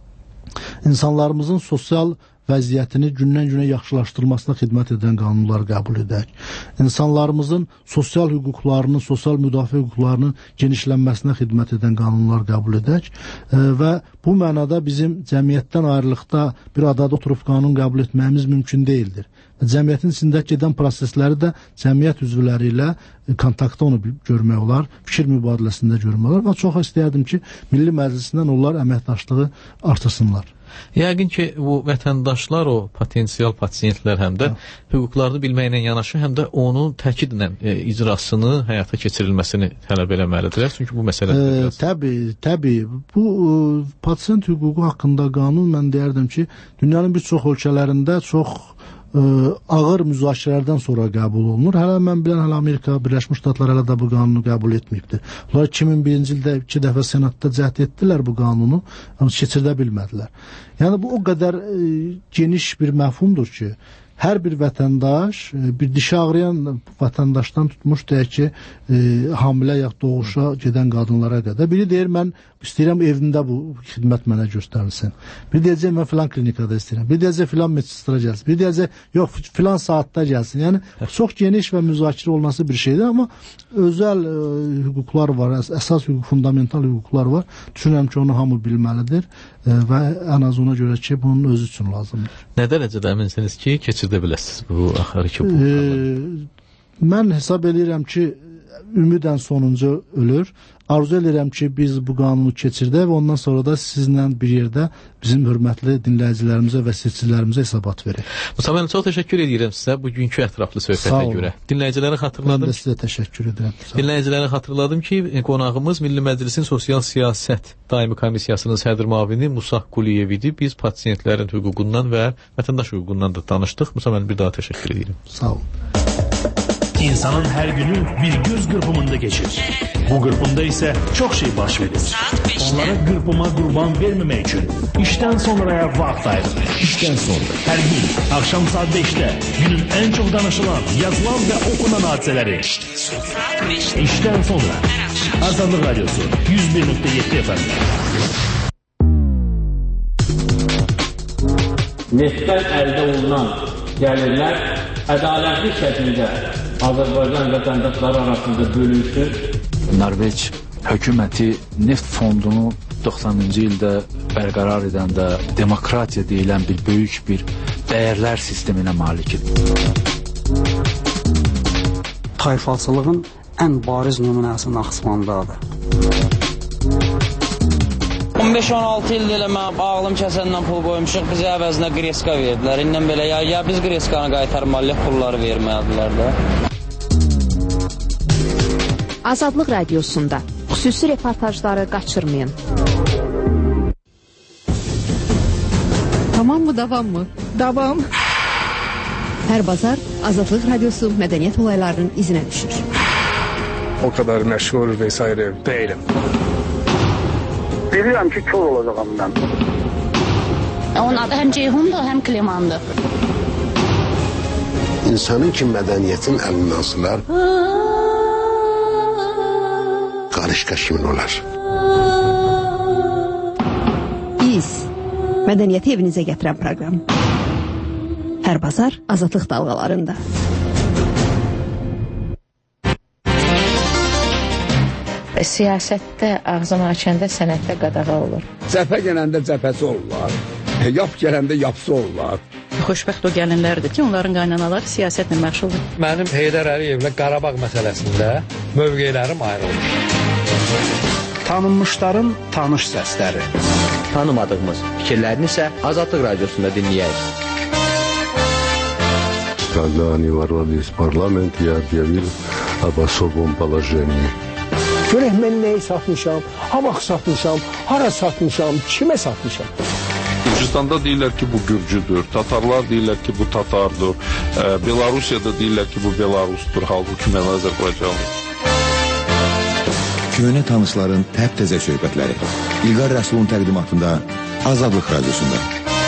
insanlarımızın sosial vəziyyətini gündən-günə yaxşılaşdırılmasına xidmət edən qanunlar qəbul edək. İnsanlarımızın sosial hüquqlarının, sosial müdafiə hüquqlarının genişlənməsinə xidmət edən qanunlar qəbul edək e, və bu mənada bizim cəmiyyətdən ayrılıqda bir adada oturub qanun qəbul etməyimiz mümkün deyildir. Cəmiyyətin içində gedən prosesləri də cəmiyyət üzvləri ilə kontaktda onu görmək olar, fikir mübadiləsində görmək olar və çox istəyərdim ki, Milli Məclisindən onlar əməkdaşlığı artırsınlar. Yəqin ki, bu vətəndaşlar, o potensial pasiyentlər həm də hüquqlarını bilməklə yanaşı, həm də onun təkidlə e, icrasını, həyata keçirilməsini tələb eləməlidirlər. Çünki bu məsələ e, biraz... Təbii, təbii. Bu e, pasiyent hüququ haqqında qanun, mən deyərdim ki, dünyanın bir çox ölkələrində çox ə, ağır müzakirələrdən sonra qəbul olunur. Hələ mən bilən, hələ Amerika, Birləşmiş Ştatlar hələ də bu qanunu qəbul etməyibdir. Bunlar iki min birinci ildə iki dəfə Senatda cəhd etdilər bu qanunu, amma keçirdə bilmədilər. Yəni bu o qədər ə, geniş bir məfhumdur ki, hər bir vətəndaş, bir dişi ağrıyan vətəndaşdan tutmuş deyək ki, e, hamilə ya doğuşa gedən qadınlara qədər. Biri deyir, mən istəyirəm evimdə bu xidmət mənə göstərilsin. Biri deyəcək, mən filan klinikada istəyirəm. Biri deyəcək, filan medsinstra gəlsin. Biri deyəcək, yox, filan saatda gəlsin. Yəni, çox geniş və müzakirə olması bir şeydir, amma özəl e, hüquqlar var, əsas hüquq, fundamental hüquqlar var. Düşünürəm ki, onu hamı bilməlidir e, və ən az ona görə ki, bunun özü üçün lazımdır. Nə dərəcədə əminsiniz ki, keçirdə biləsiniz bu axırı ki, bu e, mən hesab edirəm ki, ümidən sonuncu ölür. Arzu edirəm ki, biz bu qanunu keçirdək və ondan sonra da sizinlə bir yerdə bizim hörmətli dinləyicilərimizə və seçicilərimizə hesabat verək. Musa müəllim, çox təşəkkür edirəm sizə bugünkü ətraflı söhbətə görə. Dinləyicilərə xatırladım. Mən də sizə təşəkkür edirəm. Dinləyicilərə xatırladım ki, qonağımız Milli Məclisin Sosial Siyasət Daimi Komissiyasının sədr müavini Musa Quliyev idi. Biz pasiyentlərin hüququndan və vətəndaş hüququndan da danışdıq. Musa müəllim, bir daha təşəkkür edirəm. Sağ olun. İnsanın her günü bir göz qırpımında geçir. Bu qırpımda ise çok şey baş verir. Onlara qırpıma qurban vermemek için işten sonraya vaxt ayırır. İşten sonra her gün akşam saat beşte günün en çok danışılan, yazılan ve okunan hadiseleri. İşten sonra Azadlık Radyosu yüz bir nokta yedi F M. Neftdən əldə olunan gəlirlər ədalətli şəkildə Azərbaycan vətəndaşları arasında bölünsün. Norveç hökuməti neft fondunu doxsanıncı ildə bərqərar edəndə demokratiya deyilən bir böyük bir dəyərlər sisteminə malikdir. Tayfalçılığın ən bariz nümunəsi Naxçıvandadır. on beş on altı ildir elə mən ağlım kəsəndən pul qoymuşuq, bizə əvəzinə qreska verdilər. İndən belə ya, ya biz qreskanı qaytarmalıyıq, pulları vermədilər də. Azadlıq Radiosunda xüsusi reportajları qaçırmayın. Tamam mı, davam mı? Davam. Hər bazar Azadlıq Radiosu mədəniyyət olaylarının izinə düşür. O kadar məşğul vesaire değilim. Bilirəm ki, kör olacağım mən. Onun adı həm Ceyhundur, həm Klimandır. İnsanın ki, mədəniyyətin əlindən sılar, qarışqa kimin olar? Biz, mədəniyyəti evinizə gətirən proqram. Hər bazar Azadlıq dalğalarında. Siyasətdə, ağzını açanda sənətdə qadağa olur. Cəbhə gələndə cəbhəsi olurlar, yap gələndə yapsı olurlar. xoşbəxt o gəlinlərdir ki, onların qaynanaları siyasətlə məşğuldur. Mənim Heydər Əliyevlə Qarabağ məsələsində mövqelərim ayrılmış. Tanınmışların tanış səsləri. Tanımadığımız fikirlərini isə Azadlıq Radiosunda dinləyək. Когда они ворвались в парламент, я объявил об особом положении. Görək mən nəyi satmışam, ha vaxt satmışam, hara satmışam, kimə satmışam. Gürcüstanda deyirlər ki, bu Gürcüdür, Tatarlar deyirlər ki, bu Tatardır, e, Belarusiyada deyirlər ki, bu Belarusdur, halbuki mən Azərbaycanlıyım. Köhnə tanışların təp-təzə söhbətləri. İlqar Rəsulun təqdimatında Azadlıq Radiosunda.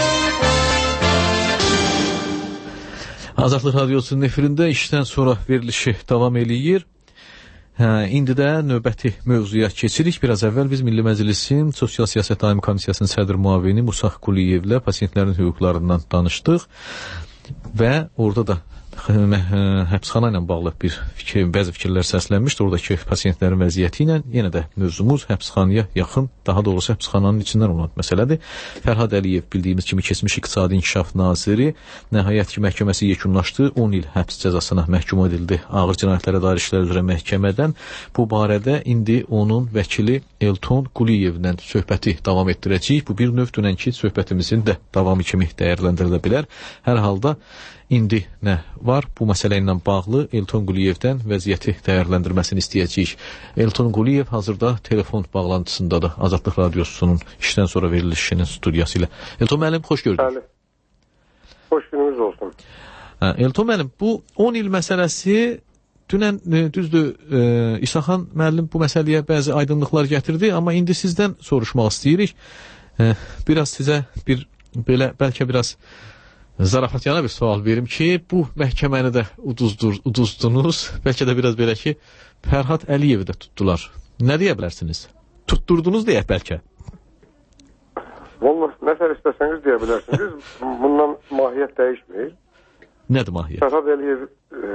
Azadlıq Radiosunun efirində işdən sonra verilişi davam eləyir. Hə, indi də növbəti mövzuya keçirik. Biraz əvvəl biz Milli Məclisin Sosial Siyasət Daimi Komissiyasının sədr müavini Musa Quliyevlə pasientlərin hüquqlarından danışdıq və orada da həbsxana ilə bağlı bir fikir, bəzi fikirlər səslənmişdi. Oradakı pasientlərin vəziyyəti ilə yenə də mövzumuz həbsxanaya yaxın, daha doğrusu həbsxananın içindən olan məsələdir. Fərhad Əliyev bildiyimiz kimi keçmiş İqtisadi İnkişaf Naziri nəhayət ki məhkəməsi yekunlaşdı. on il həbs cəzasına məhkum edildi ağır cinayətlərə dair işlər üzrə məhkəmədən. Bu barədə indi onun vəkili Elton Quliyevlə söhbəti davam etdirəcəyik. Bu bir növ dünənki söhbətimizin də davamı kimi dəyərləndirilə bilər. Hər halda İndi nə var? Bu məsələ ilə bağlı Elton Quliyevdən vəziyyəti dəyərləndirməsini istəyəcəyik. Elton Quliyev hazırda telefon bağlantısındadır Azadlıq Radiosunun işdən sonra verilişinin studiyası ilə. Elton müəllim, xoş gördük. Bəli. Xoş gününüz olsun. Hə, Elton müəllim, bu on il məsələsi dünən e, düzdür, e, İsaxan müəllim bu məsələyə bəzi aydınlıqlar gətirdi, amma indi sizdən soruşmaq istəyirik. E, biraz sizə bir belə bəlkə biraz zarafatyana bir sual verim ki, bu məhkəməni də uduzdur, uduzdunuz. Bəlkə də biraz belə ki, Fərhad Əliyevi də tutdular. Nə deyə bilərsiniz? Tutturdunuz deyə bəlkə. Vallahi, nəsə istəsəniz deyə bilərsiniz. Bundan mahiyyət dəyişmir. Nədir mahiyyət? Fərhad Əliyev e,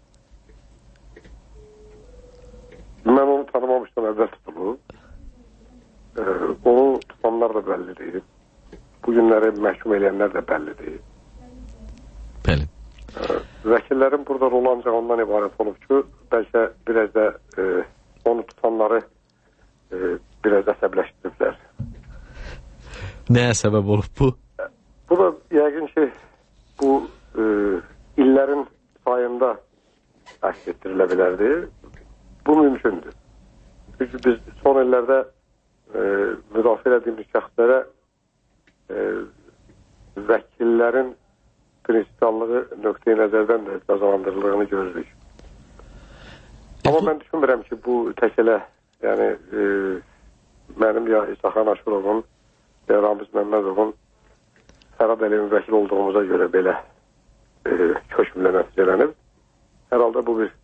mən onu tanımamışdan əvvəl tutulub. E, onu tutanlar da bəllidir. Bu günləri məhkum edənlər də bəllidir. Bəli. Vəkillərin burada rolu ancaq ondan ibarət olub ki, bəlkə biraz da e, onu tutanları e, biraz da əsəbləşdiriblər. Nəyə səbəb olub bu? Bu da yəqin ki, bu e, illərin sayında əks etdirilə bilərdi. Bu mümkündür. Çünki biz son illərdə e, müdafiə edilmiş şəxslərə e, vəkillərin prinsipiallığı nöqteyi nəzərdən də cəzalandırıldığını görürük. Amma mən düşünmürəm ki, bu tək elə, yəni e, mənim ya İsaxan Aşurovun, ya Ramiz Məmmədovun Fərhad Əliyevin vəkil olduğumuza görə belə e, köşkümlə nəticələnib. Hər halda bu bir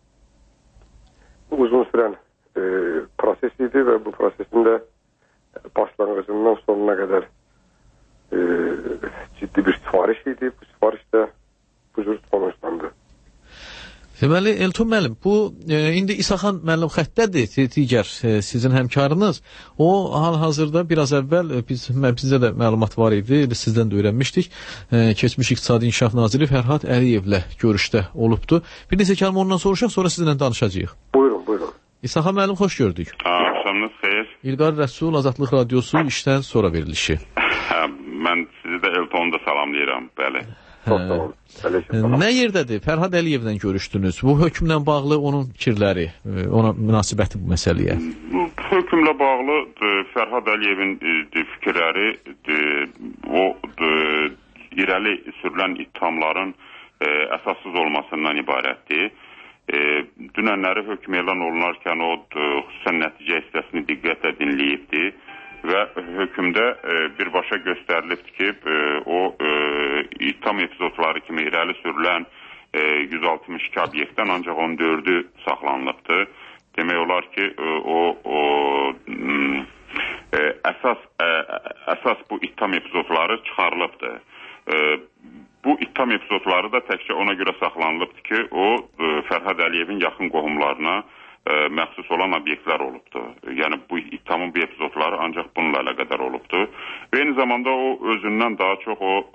uzun sürən e, proses idi və bu prosesin də başlanğıcından sonuna qədər e, ciddi bir sifariş idi. Bu sifariş də bu cür sonuçlandı. Deməli, Elton müəllim, bu e, indi İsaxan müəllim xəttədir, digər e, sizin həmkarınız. O hal-hazırda biraz əvvəl e, biz, bizdə də məlumat var idi, sizdən də öyrənmişdik. E, keçmiş İqtisadi İnkişaf Naziri Fərhad Əliyevlə görüşdə olubdu. Bir neçə kəlmə ondan soruşaq, sonra sizinlə danışacağıq. Buyurun, buyurun. İsaxan müəllim, xoş gördük. Axşamınız xeyir. İlqar Rəsul, Azadlıq Radiosu işdən sonra verilişi. Hə, mən sizi də Eltonu da salamlayıram, bəli. Çox sağ olun. Nə yerdədir? Fərhad Əliyevlə görüşdünüz. Bu hökmlə bağlı onun fikirləri, ona münasibəti bu məsələyə. Bu hökmlə bağlı Fərhad Əliyevin fikirləri o irəli sürülən ittihamların əsassız olmasından ibarətdir. Dünənləri hökm elan olunarkən o xüsusən nəticə hissəsini diqqətlə dinləyibdi və hökmdə birbaşa göstərilibdir ki, o ittiham epizodları kimi irəli sürülən yüz altmış iki obyektdən ancaq on dördü saxlanılıbdır. Demək olar ki, o, o əsas, əsas bu ittiham epizodları çıxarılıbdır. Bu ittiham epizodları da təkcə ona görə saxlanılıbdır ki, o Fərhad Əliyevin yaxın qohumlarına məxsus olan obyektlər olubdur. Yəni bu ittihamın bu epizodları ancaq bununla əlaqədar olubdur. Və eyni zamanda o özündən daha çox o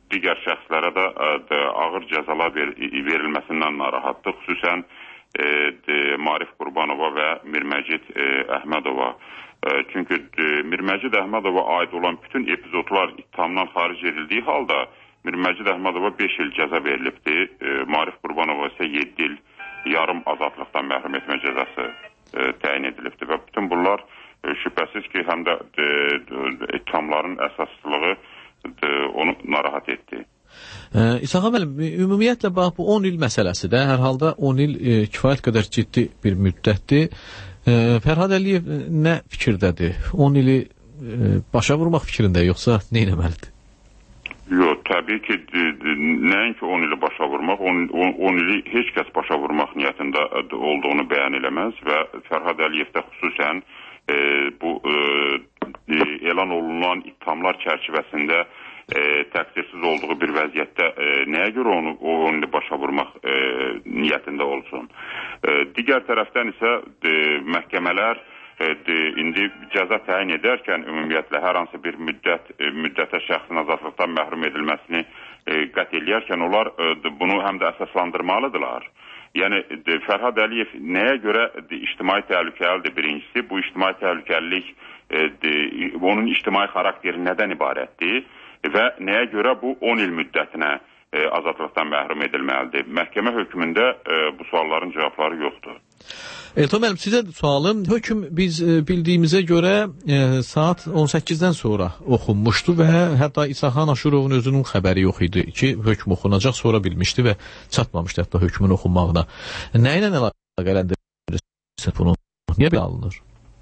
digər şəxslərə də e, ağır cəzalar ver, verilməsindən narahatdır. Xüsusən e, de, Marif Qurbanova və Mirməcid e, Əhmədova. E, çünki e, Mirməcid Əhmədova aid olan bütün epizodlar ittihamdan xaric edildiyi halda Mirməcid Əhmədova beş il cəza verilibdir. E, Marif Qurbanova isə yeddi il yarım azadlıqdan məhrum etmə cəzası e, təyin edilibdir və bütün bunlar e, şübhəsiz ki, həm də e, ittihamların əsaslılığı e, onu narahat etdi. E, İsaq müəllim, ümumiyyətlə bax bu on il məsələsi də hər halda on il e, kifayət qədər ciddi bir müddətdir. E, Fərhad Əliyev nə fikirdədir? on ili e, başa vurmaq fikrində yoxsa nə etməlidir? Yox, təbii ki, nəinki on ili başa vurmaq, on ili heç kəs başa vurmaq niyyətində olduğunu bəyan eləməz və Fərhad Əliyev də xüsusən e, bu e, elan olunan ittihamlar çərçivəsində e, təqsirsiz olduğu bir vəziyyətdə e, nəyə görə onu on ili başa vurmaq e, niyyətində olsun. E, digər tərəfdən isə e, məhkəmələr De, indi cəza təyin edərkən ümumiyyətlə hər hansı bir müddət e, müddətə şəxsin azadlıqdan məhrum edilməsini e, qət eləyərkən onlar e, bunu həm də əsaslandırmalıdırlar. Yəni de, Fərhad Əliyev nəyə görə de, ictimai təhlükəlidir birincisi? Bu ictimai təhlükəlilik e, de, onun ictimai xarakteri nədən ibarətdir və nəyə görə bu on il müddətinə e, azadlıqdan məhrum edilməlidir? Məhkəmə hökmündə e, bu sualların cavabları yoxdur. Elton müəllim, sizə sualım, hökm biz e, bildiyimizə görə e, saat on səkkizdən sonra oxunmuşdu və hətta İsaxan Aşurovun özünün xəbəri yox idi ki, hökm oxunacaq, sonra bilmişdi və çatmamışdı hətta hökmün oxunmağına. Nə ilə əlaqələndirirsən bunu? Niyə belə alınır?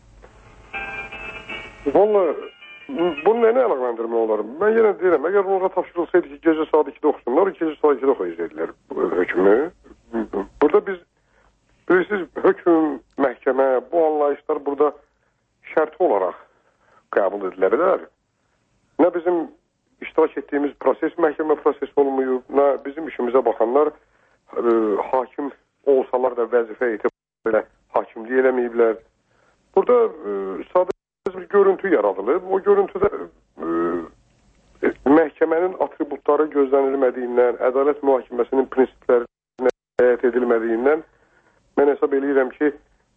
Valla, bunu nə ilə əlaqələndirmək olar? Mən yenə deyirəm, əgər onlara tapşırılsaydı ki, gecə saat ikidə oxusunlar, gecə saat ikidə oxuyacaqlar hökmü. Burada biz bilirsiniz, hökm, məhkəmə, bu anlayışlar burada şərti olaraq qəbul edilərlər. Nə bizim iştirak etdiyimiz proses məhkəmə prosesi olmayıb, nə bizim işimizə baxanlar e, hakim olsalar da vəzifə etibarıyla hakimliyi eləməyiblər. Burada e, sadəcə bir görüntü yaradılıb. O görüntüdə e, məhkəmənin atributları gözlənilmədiyindən, ədalət mühakiməsinin prinsiplərinə riayət edilmədiyindən mən hesab edirəm ki,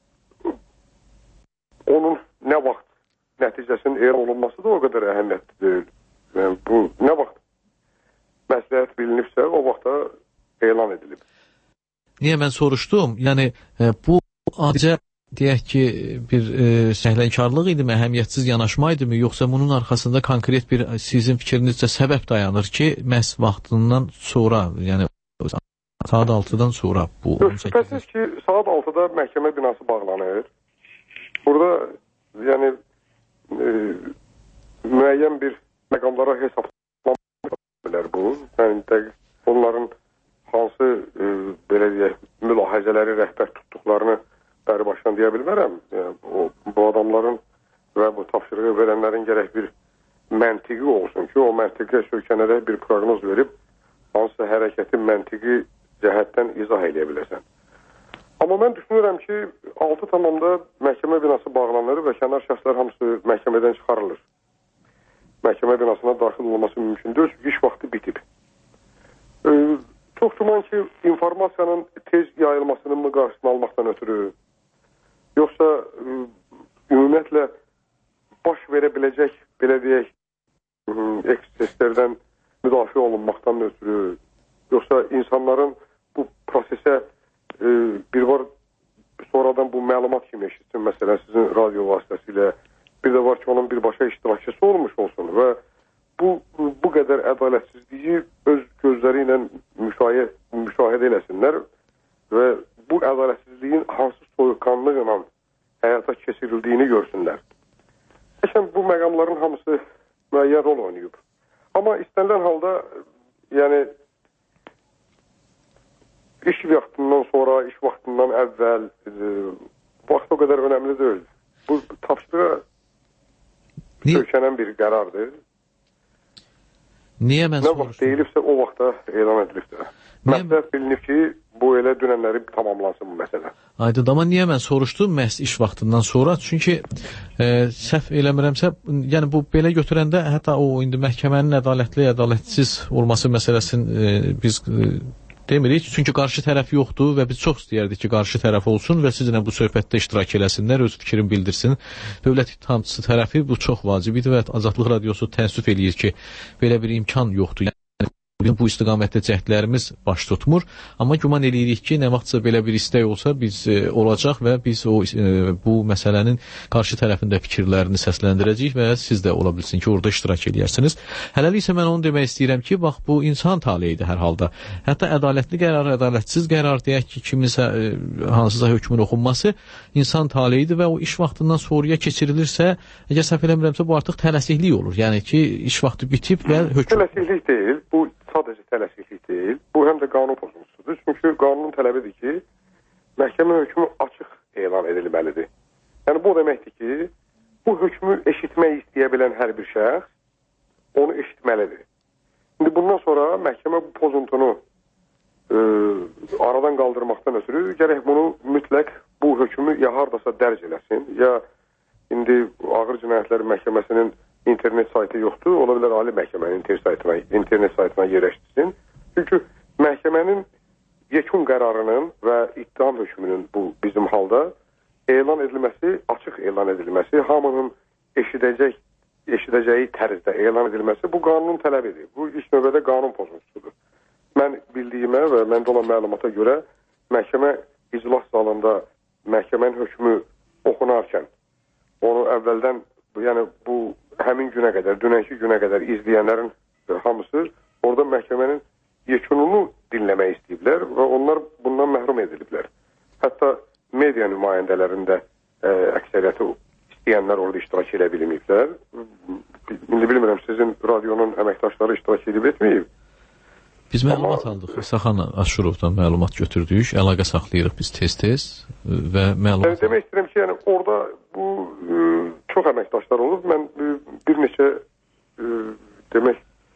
onun nə vaxt nəticəsinin elan olunması da o qədər əhəmiyyətli deyil. Yəni, bu nə vaxt məsləhət bilinibsə, o vaxtda elan edilib. Niyə mən soruşdum? Yəni, e, bu adicə deyək ki, bir e, səhlənkarlıq idimi, əhəmiyyətsiz yanaşma idimi, yoxsa bunun arxasında konkret bir sizin fikrinizcə səbəb dayanır ki, məhz vaxtından sonra, yəni saat altıdan sonra bu... Şübhəsiz ki, saat altıda məhkəmə binası bağlanır. Burada yəni e, müəyyən bir məqamlara hesablanır bu. Yəni, dəqiq, onların hansı e, belə deyək, mülahizələri rəhbər tutduqlarını bəri başdan deyə bilmərəm. Yəni, o, bu adamların və bu tapşırığı verənlərin gərək bir məntiqi olsun ki, o məntiqə sökənərək bir proqnoz verib hansı hərəkətin məntiqi cəhətdən izah edə bilərsən. Amma mən düşünürəm ki, altı tamamda məhkəmə binası bağlanır və kənar şəxslər hamısı məhkəmədən çıxarılır. Məhkəmə binasına daxil olması mümkün deyil, çünki iş vaxtı bitib. Ee, çox güman ki, informasiyanın tez yayılmasının mı qarşısını almaqdan ötürü, yoxsa e, ümumiyyətlə baş verə biləcək, belə deyək, ekseslərdən müdafiə olunmaqdan ötürü, yoxsa insanların bu prosesə e, bir var sonradan bu məlumat kimi eşitsin, məsələn sizin radio vasitəsilə, bir də var ki, onun birbaşa iştirakçısı olmuş olsun və bu, bu qədər ədalətsizliyi öz gözləri ilə müşahidə, müşahidə eləsinlər və bu ədalətsizliyin hansı soyuqqanlıqla həyata keçirildiyini görsünlər. Əşən bu məqamların hamısı müəyyən rol oynayıb. Amma istənilən halda yəni iş vaxtından sonra, iş vaxtından əvvəl e, vaxt o qədər önəmli deyil. Bu tapşırığa sökənən bir qərardır. Niyə mən soruşdum? Nə vaxt deyilibsə o vaxtda elan edilibdir. Məsləhət bilinib ki, bu elə dünənləri tamamlansın bu məsələ. Aydın, amma niyə mən soruşdum məhz iş vaxtından sonra? Çünki e, səhv eləmirəmsə, yəni bu belə götürəndə hətta o indi məhkəmənin ədalətli, ədalətsiz olması məsələsini e, biz e, demirik. Çünki qarşı tərəf yoxdur və biz çox istəyərdik ki, qarşı tərəf olsun və sizinlə bu söhbətdə iştirak eləsinlər, öz fikrini bildirsin. Dövlət ittihamçısı tərəfi bu çox vacibidir və Azadlıq Radiosu təəssüf eləyir ki, belə bir imkan yoxdur. Bu istiqamətdə cəhdlərimiz baş tutmur, amma güman eləyirik ki, nə vaxtsa belə bir istək olsa biz e, olacaq və biz o e, bu məsələnin qarşı tərəfində fikirlərini səsləndirəcəyik və siz də ola bilsin ki, orada iştirak edərsiniz. Hələlik isə mən onu demək istəyirəm ki, bax bu insan taleyidir hər halda. Hətta ədalətli qərar, ədalətsiz qərar deyək ki, kiminsə e, hansısa hökmün oxunması insan taleyidir və o iş vaxtından sonraya keçirilirsə, əgər səhv eləmirəmsə bu artıq tələsiklik olur. Yəni ki, iş vaxtı bitib və hökm... Tələsiklik deyil, bu sadəcə tələsiklik deyil, bu həm də qanun pozuntusudur. Çünki qanunun tələbidir ki, məhkəmə hökmü açıq elan edilməlidir. Yəni bu deməkdir ki, bu hökmü eşitmək istəyə bilən hər bir şəxs onu eşitməlidir. İndi bundan sonra məhkəmə bu pozuntunu e, aradan qaldırmaqdan ötürü gərək bunu mütləq bu hökmü ya hardasa dərc eləsin, ya indi Ağır Cinayətlər Məhkəməsinin internet saytı yoxdur, ola bilər Ali Məhkəmənin internet saytına, internet saytına yerləşdirsin. Çünki məhkəmənin yekun qərarının və ittiham hökmünün bu bizim halda elan edilməsi, açıq elan edilməsi, hamının eşidəcək, eşidəcəyi tərzdə elan edilməsi bu qanunun tələbidir. Bu ilk növbədə qanun pozuntusudur. Mən bildiyimə və məndə olan məlumata görə məhkəmə iclas zalında məhkəmənin hökmü oxunarkən onu əvvəldən, yəni bu həmin günə qədər, dünənki günə qədər izləyənlərin hamısı orada məhkəmənin yekununu dinləmək istəyiblər və onlar bundan məhrum ediliblər. Hətta media nümayəndələrində ə, əksəriyyəti istəyənlər orada iştirak edə bilməyiblər. İndi bilmirəm, sizin radionun əməkdaşları iştirak edib etməyib. Biz məlumat Amma... aldıq. İsaxan Aşurovdan məlumat götürdük, əlaqə saxlayırıq biz tez-tez və məlumat... Yəni, demək istəyirəm ki, yəni, orada bu ə, çox əməkdaşlar olub. Mən ə, bir neçə ə, demək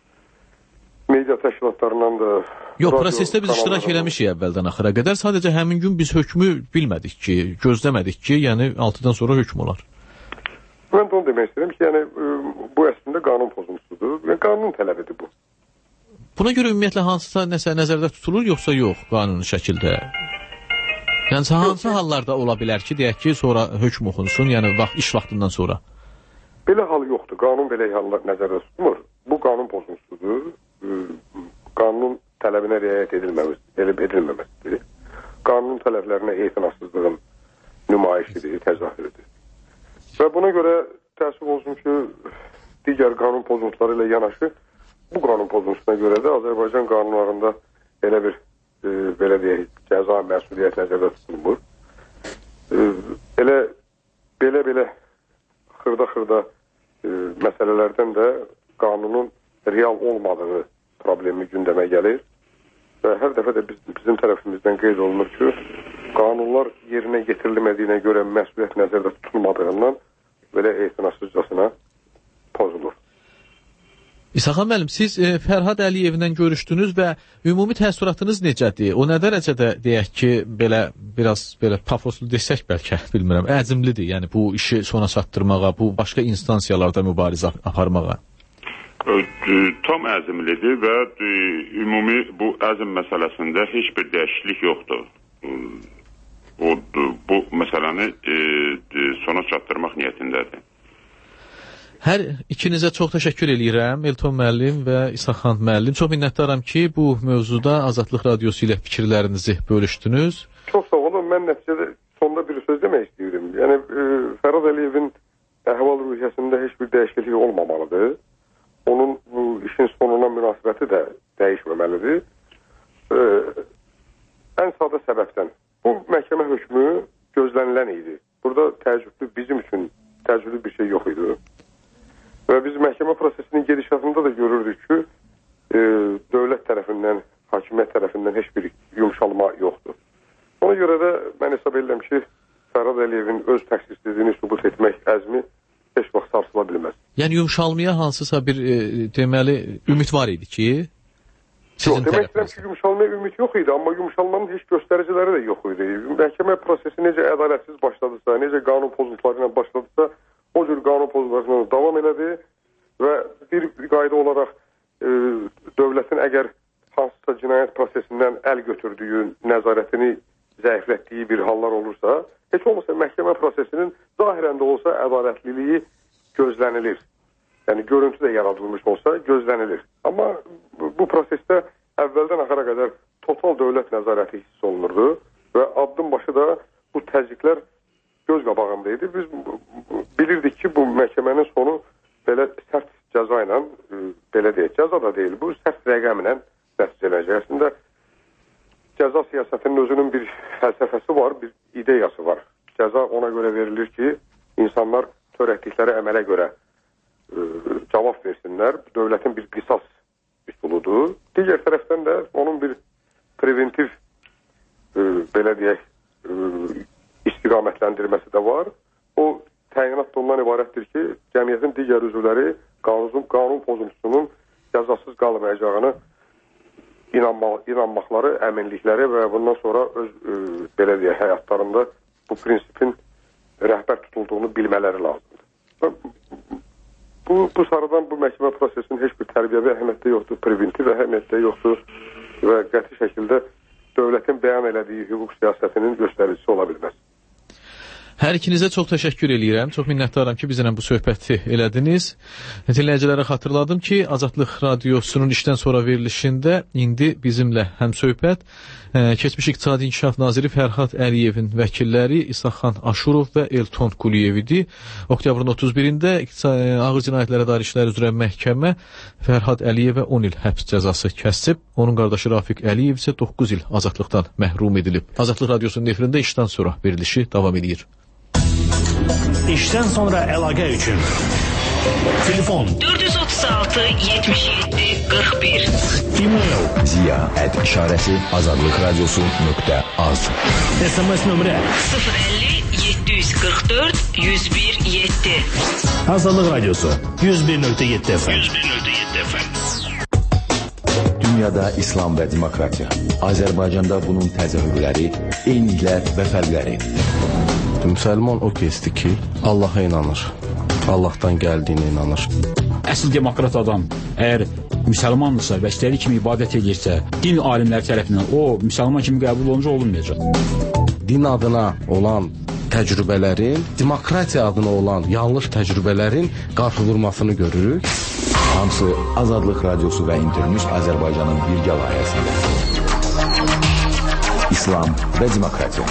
media təşkilatlarından da... Yox, prosesdə biz iştirak eləmişik əvvəldən axıra qədər. Sadəcə həmin gün biz hökmü bilmədik ki, gözləmədik ki, yəni altıdan sonra hökm olar. Mən də onu demək istəyirəm ki, yəni ə, bu əslində qanun pozuntusudur. Yəni, qanun tələbidir bu. Buna görə ümumiyyətlə hansısa nəsə nəzərdə tutulur, yoxsa yox qanuni şəkildə? Yəni hansı hallarda ola bilər ki, deyək ki, sonra hökm oxunsun, yəni vaxt, iş vaxtından sonra? Belə hal yoxdur. Qanun belə hallar nəzərdə tutulmur. Bu qanun pozuntusudur. Qanunun tələbinə riayət edilməməsidir. Qanunun tələblərinə etinasızlığın nümayişidir, təzahürüdür. Və buna görə təəssüf olsun ki, digər qanun pozuntuları ilə yanaşı bu qanun pozuntusuna görə də Azərbaycan qanunlarında belə bir e, belə deyək, cəza məsuliyyət nəzərdə tutulmur. E, elə belə-belə xırda-xırda e, məsələlərdən də qanunun real olmadığı problemi gündəmə gəlir və hər dəfə də biz, bizim tərəfimizdən qeyd olunur ki, qanunlar yerinə yetirilmədiyinə görə məsuliyyət nəzərdə tutulmadığından belə etinasızcasına pozulur. İsaxan müəllim, siz e, Fərhad Əliyevlə görüşdünüz və ümumi təəssüratınız necədir? O nə dərəcədə deyək ki, belə biraz belə pafoslu desək bəlkə, bilmirəm, əzmlidir, yəni bu işi sona çatdırmağa, bu başqa instansiyalarda mübarizə aparmağa? Tam əzmlidir və ümumi bu əzm məsələsində heç bir dəyişiklik yoxdur. O, bu məsələni e, sona çatdırmaq niyyətindədir. Hər ikinizə çox təşəkkür eləyirəm, Elton müəllim və İsaxan müəllim. Çox minnətdaram ki, bu mövzuda Azadlıq Radiosu ilə fikirlərinizi bölüşdünüz. Çox sağ olun. Mən nəticədə sonda bir söz demək istəyirəm. Yəni, e, Fərhad Əliyevin əhval-ruhiyyəsində heç bir dəyişiklik olmamalıdır. Onun bu işin sonuna münasibəti də dəyişməməlidir. E, ən sadə səbəbdən. Bu məhkəmə hökmü gözlənilən idi. Burada təəccüblü, bizim üçün təəccüblü bir şey yox idi. Və biz məhkəmə prosesinin gedişatında da görürdük ki, e, dövlət tərəfindən, hakimiyyət tərəfindən heç bir yumşalma yoxdur. Ona görə də mən hesab edirəm ki, Fərhad Əliyevin öz təqsirsizliyini sübut etmək əzmi heç vaxt sarsıla bilməz. Yəni yumşalmaya hansısa bir e, deməli ümid var idi ki, Yox, demək istəyirəm ki, yumşalmaya ümid yox idi, amma yumşalmanın heç göstəriciləri də yox idi. Məhkəmə prosesi necə ədalətsiz başladısa, necə qanun pozuntuları ilə başladısa, o cür qanun pozuntuları davam elədi və bir qayda olaraq e, dövlətin əgər hansısa cinayət prosesindən əl götürdüyü, nəzarətini zəiflətdiyi bir hallar olursa, heç olmasa məhkəmə prosesinin zahirən də olsa ədalətliliyi gözlənilir. Yəni görüntü də yaradılmış olsa gözlənilir. Amma bu prosesdə əvvəldən axıra qədər total dövlət nəzarəti hiss olunurdu və addım başı da bu təzyiqlər göz qabağında idi. Biz bilirdik ki, bu məhkəmənin sonu belə sərt cəza ilə, belə deyək, cəza da deyil, bu sərt rəqəmlə nəticələnəcək. Əslində cəza siyasətinin özünün bir fəlsəfəsi var, bir ideyası var. Cəza ona görə verilir ki, insanlar törətdikləri əmələ görə cavab versinlər. Dövlətin bir qisas üsuludur. Digər tərəfdən də onun bir preventiv e, belə deyək e, istiqamətləndirməsi də var. O təyinat da ondan ibarətdir ki, cəmiyyətin digər üzvləri qanun, qanun pozuntusunun cəzasız qalmayacağını inanma, inanmaqları, əminlikləri və bundan sonra öz e, belə deyək həyatlarında bu prinsipin rəhbər tutulduğunu bilmələri lazımdır. Bu, bu sarıdan bu məhkəmə prosesinin heç bir tərbiyəvi əhəmiyyətdə yoxdur, preventiv əhəmiyyətdə yoxdur və qəti şəkildə dövlətin bəyan elədiyi hüquq siyasətinin göstəricisi ola bilməz. Hər ikinizə çox təşəkkür eləyirəm. Çox minnətdaram ki, bizimlə bu söhbəti elədiniz. Dinləyicilərə xatırladım ki, Azadlıq Radiosunun işdən sonra verilişində indi bizimlə həmsöhbət keçmiş İqtisadi İnkişaf Naziri Fərhad Əliyevin vəkilləri İsaqxan Aşurov və Elton Quliyev idi. Oktyabrın otuz birində Ağır Cinayətlərə Dair İşlər üzrə məhkəmə Fərhad Əliyevə on il həbs cəzası kəsib. Onun qardaşı Rafiq Əliyev isə doqquz il azadlıqdan məhrum edilib. Azadlıq Radiosunun efirində işdən sonra verilişi davam edir. İşdən sonra əlaqə üçün telefon dörd yüz otuz altı yetmiş yeddi qırx bir e-mail ziya ət işarəsi azadlıq radiosu nöqtə az S M S nömrə sıfır əlli yeddi yüz qırx dörd yüz bir yeddi Azadlıq Radiosu yüz bir nöqtə yeddi F M yüz bir nöqtə yeddi F M Dünyada İslam və demokratiya, Azərbaycanda bunun təzahürləri, eyniliklər və fərqləri. Müsəlman o kəsdir ki, Allaha inanır, Allahdan gəldiyinə inanır. Əsl demokrat adam əgər müsəlmandırsa və istədiyi kimi ibadət edirsə, din alimləri tərəfindən o müsəlman kimi qəbul olunca olunmayacaq. Din adına olan təcrübələrin, demokratiya adına olan yanlış təcrübələrin qarşı durmasını görürük. Hamısı Azadlıq Radiosu və İnternews Azərbaycanın birgə layihəsində. İslam və demokratiya.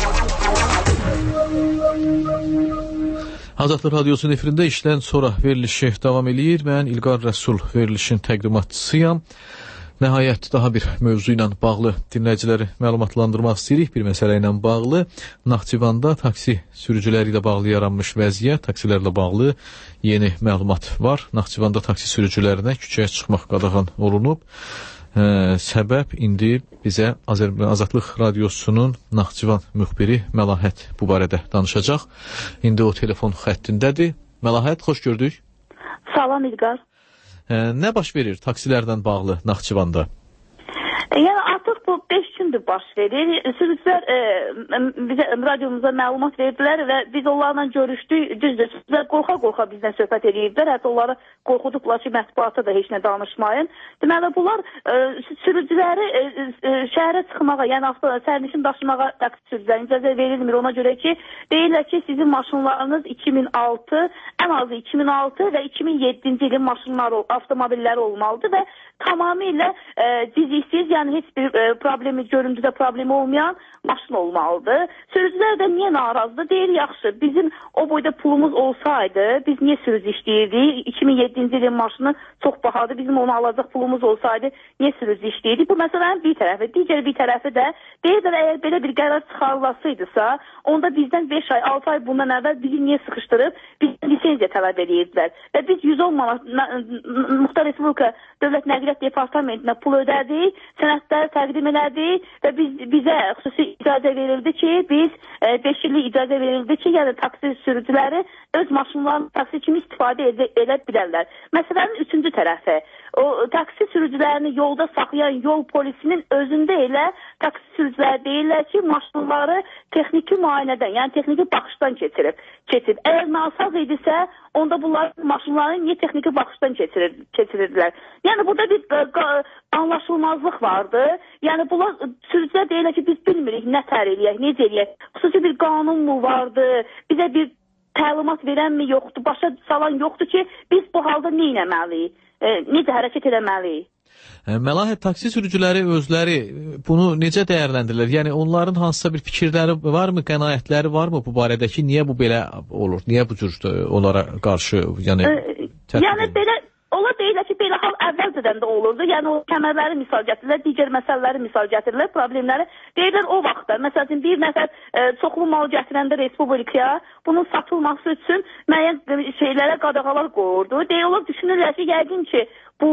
Azadlıq Radiosunun efirində işdən sonra verilişi davam eləyir. Mən İlqar Rəsul verilişin təqdimatçısıyam. Nəhayət daha bir mövzu ilə bağlı dinləyiciləri məlumatlandırmaq istəyirik. Bir məsələ ilə bağlı Naxçıvanda taksi sürücüləri ilə bağlı yaranmış vəziyyət, taksilərlə bağlı yeni məlumat var. Naxçıvanda taksi sürücülərinə küçəyə çıxmaq qadağan olunub. Ə, səbəb indi bizə Azər Azadlıq Radiosunun Naxçıvan müxbiri Məlahət bu barədə danışacaq. İndi o telefon xəttindədir. Məlahət, xoş gördük. Salam İlqar. Ə, nə baş verir taksilərdən bağlı Naxçıvanda? Yəni artıq bu beş gündür baş verir. Sürücülər e, bizə radiomuza məlumat verdilər və biz onlarla görüşdük. Düzdür, sürücülər qorxa-qorxa bizdən söhbət edirdilər. Hətta onları qorxuduqlar ki, mətbuata da heç nə danışmayın. Deməli, bunlar e, sürücüləri e, e, şəhərə çıxmağa, yəni sərnişin daşımağa taksi sürücülərinə icazə verilmir. Ona görə ki, deyirlər ki, sizin maşınlarınız iki min altı, ən azı iki min altı və iki min yeddinci ilin maşınları, avtomobilləri olmalıdır və tamamilə e, ciziksiz, yəni heç bir e, problemi, görüntüdə problemi olmayan maşın olmalıdır. Sürücülər də niyə narazıdır? Deyir, yaxşı, bizim o boyda pulumuz olsaydı, biz niyə sürücü işləyirdik? iki min yeddinci ilin maşını çox bahadır, bizim onu alacaq pulumuz olsaydı, niyə sürücü işləyirdik? Bu məsələnin bir tərəfi. Digər bir tərəfi də deyirlər, əgər belə bir qərar çıxarılasıydısa, onda bizdən beş ay, altı ay bundan əvvəl bizi niyə sıxışdırıb, bizdən lisenziya tələb edirdilər. Və biz yüz on manat Muxtar Respublika Dövlət Nəqliyyat Departamentinə pul ödədik, sənədləri təqdim elədik və biz, bizə xüsusi icazə verildi ki, biz beş illik icazə verildi ki, yəni taksi sürücüləri öz maşınlarını taksi kimi istifadə edə, edə bilərlər. Məsələnin üçüncü tərəfi, o taksi sürücülərini yolda saxlayan yol polisinin özündə elə taksi sürücüləri deyirlər ki, maşınları texniki müayinədən, yəni texniki baxışdan keçirib. keçirib. Əgər nasaz idisə, onda bunlar maşınları niyə texniki baxışdan keçirir, keçirirdilər? Yəni burada bir ə, anlaşılmazlıq vardı. Yəni bunlar sürücülər deyirlər ki, biz bilmirik, nə tər eləyək, necə eləyək. Xüsusi bir qanun mu vardı, bizə bir təlimat verən mi yoxdur, başa salan yoxdur ki, biz bu halda nə etməliyik, e, necə hərəkət etməliyik? Məlahət, taksi sürücüləri özləri bunu necə dəyərləndirirlər? Yəni onların hansısa bir fikirləri varmı, qənaətləri varmı bu barədə ki, niyə bu belə olur? Niyə bu cür onlara qarşı, yəni e, yəni belə ola deyirlər ki, belə hal əvvəlcədən də olurdu. Yəni o kəmərləri misal gətirirlər, digər məsələləri misal gətirirlər, problemləri deyirlər o vaxtda. Məsələn, bir nəfər e, çoxlu mal gətirəndə respublikaya bunun satılması üçün müəyyən şeylərə qadağalar qoyurdu. Deyirlər, düşünürlər ki, yəqin ki, bu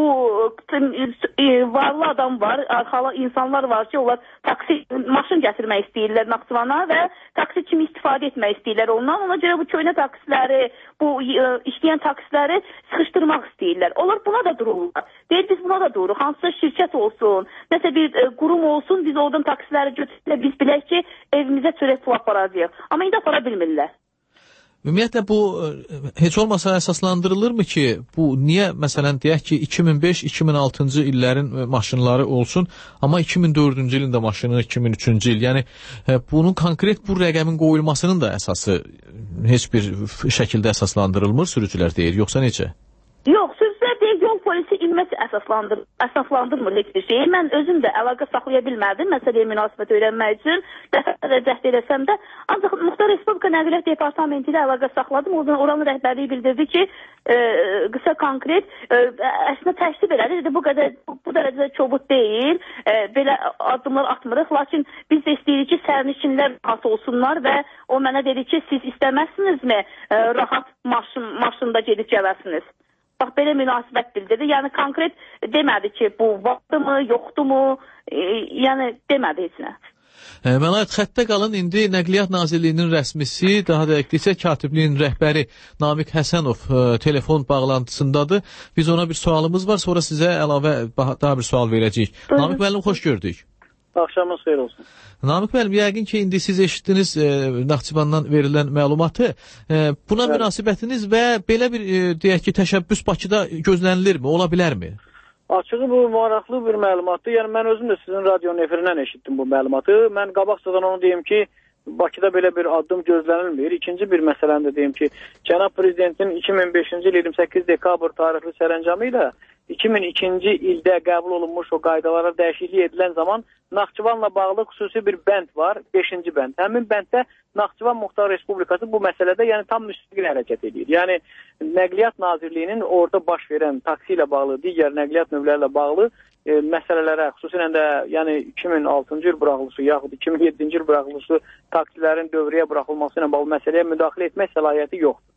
e, varlı adam var, arxalı insanlar var ki, onlar taksi, maşın gətirmək istəyirlər Naxçıvana və taksi kimi istifadə etmək istəyirlər ondan. Ona görə bu köhnə taksiləri, bu e, işləyən taksiləri sıxışdırmaq istəyirlər. Onlar buna da dururlar. Deyir, biz buna da dururuq. Hansısa şirkət olsun, nəsə bir e, qurum olsun, biz oradan taksiləri götürürlər, biz bilək ki, evimizə çörək pul aparacağıq. Amma indi apara bilmirlər. Ümumiyyətlə bu heç olmasa əsaslandırılırmı ki, bu niyə məsələn deyək ki, iki min beş iki min altıncı illərin maşınları olsun, amma iki min dördüncü ilin də maşını iki min üçüncü il. Yəni bunun konkret bu rəqəmin qoyulmasının da əsası heç bir şəkildə əsaslandırılmır, sürücülər deyir, yoxsa necə? Yox, sürücülər deyir, yol polisi ilməsi əsaslandır, əsaslandırmır heç bir şeyi. Mən özüm də əlaqə saxlaya bilmədim, məsələyə münasibət öyrənmək üçün, dəfələrlə cəhd eləsəm də, ancaq Muxtar Respublika Nəqliyyat Departamenti ilə əlaqə saxladım. Oradan oranın rəhbərliyi bildirdi ki, e, qısa konkret, e, əslində təşrif elədi, dedi, bu qədər, bu, bu dərəcədə çobud deyil, e, belə addımlar atmırıq, lakin biz də istəyirik ki, sərnişinlər rahat olsunlar və o mənə dedi ki, siz istəməzsinizmi e, rahat maşın, maşında gedib gələsiniz? Bax, belə münasibət bildirdi. Yəni, konkret demədi ki, bu vaxtımı, yoxdumu, e, yəni demədi heç nə. Məlahət, xəttə qalın, indi Nəqliyyat Nazirliyinin rəsmisi, daha dəqiqdirsə katibliyin rəhbəri Namiq Həsənov e, telefon bağlantısındadır. Biz ona bir sualımız var, sonra sizə əlavə daha bir sual verəcəyik. Buyurun. Namiq müəllim, xoş gördük. Axşamınız xeyir olsun. Namiq müəllim, yəqin ki, indi siz eşitdiniz e, Naxçıvandan verilən məlumatı. E, buna evet. Münasibətiniz və belə bir, e, deyək ki, təşəbbüs Bakıda gözlənilirmi, ola bilərmi? Açığı bu maraqlı bir məlumatdır. Yəni, mən özüm də sizin radionun efirindən eşitdim bu məlumatı. Mən qabaqcadan onu deyim ki, Bakıda belə bir addım gözlənilmir. İkinci bir məsələni də deyim ki, Cənab Prezidentin iki min beşinci il iyirmi səkkiz dekabr tarixli sərəncamı ilə iki min ikinci ildə qəbul olunmuş o qaydalara dəyişiklik edilən zaman Naxçıvanla bağlı xüsusi bir bənd var, beşinci bənd. Həmin bənddə Naxçıvan Muxtar Respublikası bu məsələdə yəni tam müstəqil hərəkət edir. Yəni Nəqliyyat Nazirliyinin orada baş verən taksi ilə bağlı, digər nəqliyyat növləri ilə bağlı e, məsələlərə, xüsusilə də yəni iki min altıncı il buraxılışı yaxud iki min yeddinci il buraxılışı taksilərin dövrəyə buraxılması ilə bağlı məsələyə müdaxilə etmək səlahiyyəti yoxdur.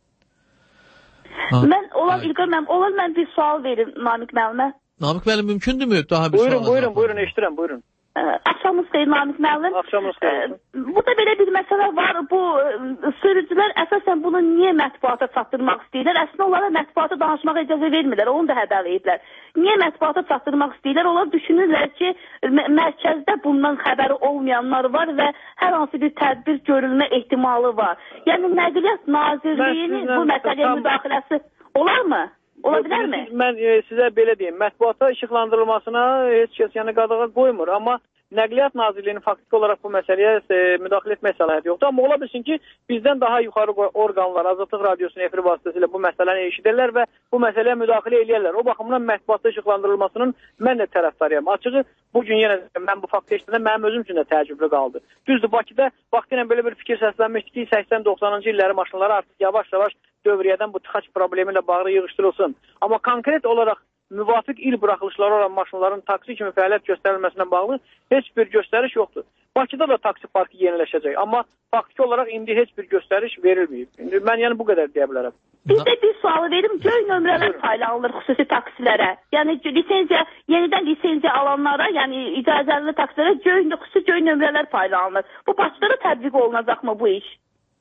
Ha. Mən olan İlqar mənim, olan mən bir sual verim Namiq müəllimə. Namiq müəllim, mümkündürmü daha bir buyurun, sual? Buyurun, buyurun, buyurun, eşidirəm, buyurun. Axşamınız xeyir Namiq müəllim. Axşamınız xeyir. Burada belə bir məsələ var. Bu sürücülər əsasən bunu niyə mətbuata çatdırmaq istəyirlər? Əslində onlara mətbuata danışmağa icazə vermirlər. Onu da hədələyiblər. Niyə mətbuata çatdırmaq istəyirlər? Onlar düşünürlər ki, mərkəzdə bundan xəbəri olmayanlar var və hər hansı bir tədbir görülmə ehtimalı var. Yəni Nəqliyyat Nazirliyinin bu məsələyə müdaxiləsi olarmı? Ola bilərmi? Mən e, sizə belə deyim, mətbuata işıqlandırılmasına heç kəs yəni qadağa qoymur, amma Nəqliyyat Nazirliyinin faktiki olaraq bu məsələyə e, müdaxilə etmək səlahiyyəti yoxdur. Amma ola bilsin ki, bizdən daha yuxarı orqanlar Azadlıq Radiosunun efiri vasitəsilə bu məsələni eşidirlər və bu məsələyə müdaxilə edirlər. O baxımdan mətbuatda işıqlandırılmasının mən də tərəfdarıyam. Açığı bugün yenə mən bu faktı eşitdəndə mənim özüm üçün də təəccüblü qaldı. Düzdür, Bakıda vaxtilə belə bir fikir səslənmişdi ki, səksən doxsanıncı illəri maşınları artıq yavaş-yavaş dövriyyədən bu tıxac problemi ilə bağlı yığışdırılsın. Amma konkret olaraq müvafiq il buraxılışları olan maşınların taksi kimi fəaliyyət göstərilməsinə bağlı heç bir göstəriş yoxdur. Bakıda da taksi parkı yeniləşəcək, amma faktiki olaraq indi heç bir göstəriş verilməyib. İndi mən yəni bu qədər deyə bilərəm. Bizdə bir sualı verim, göy nömrələr paylanılır xüsusi taksilərə. Yəni lisenziya, yenidən lisenziya alanlara, yəni icazəli taksilərə göy, xüsusi göy nömrələr paylanılır. Bu Bakıda da tətbiq olunacaqmı bu iş?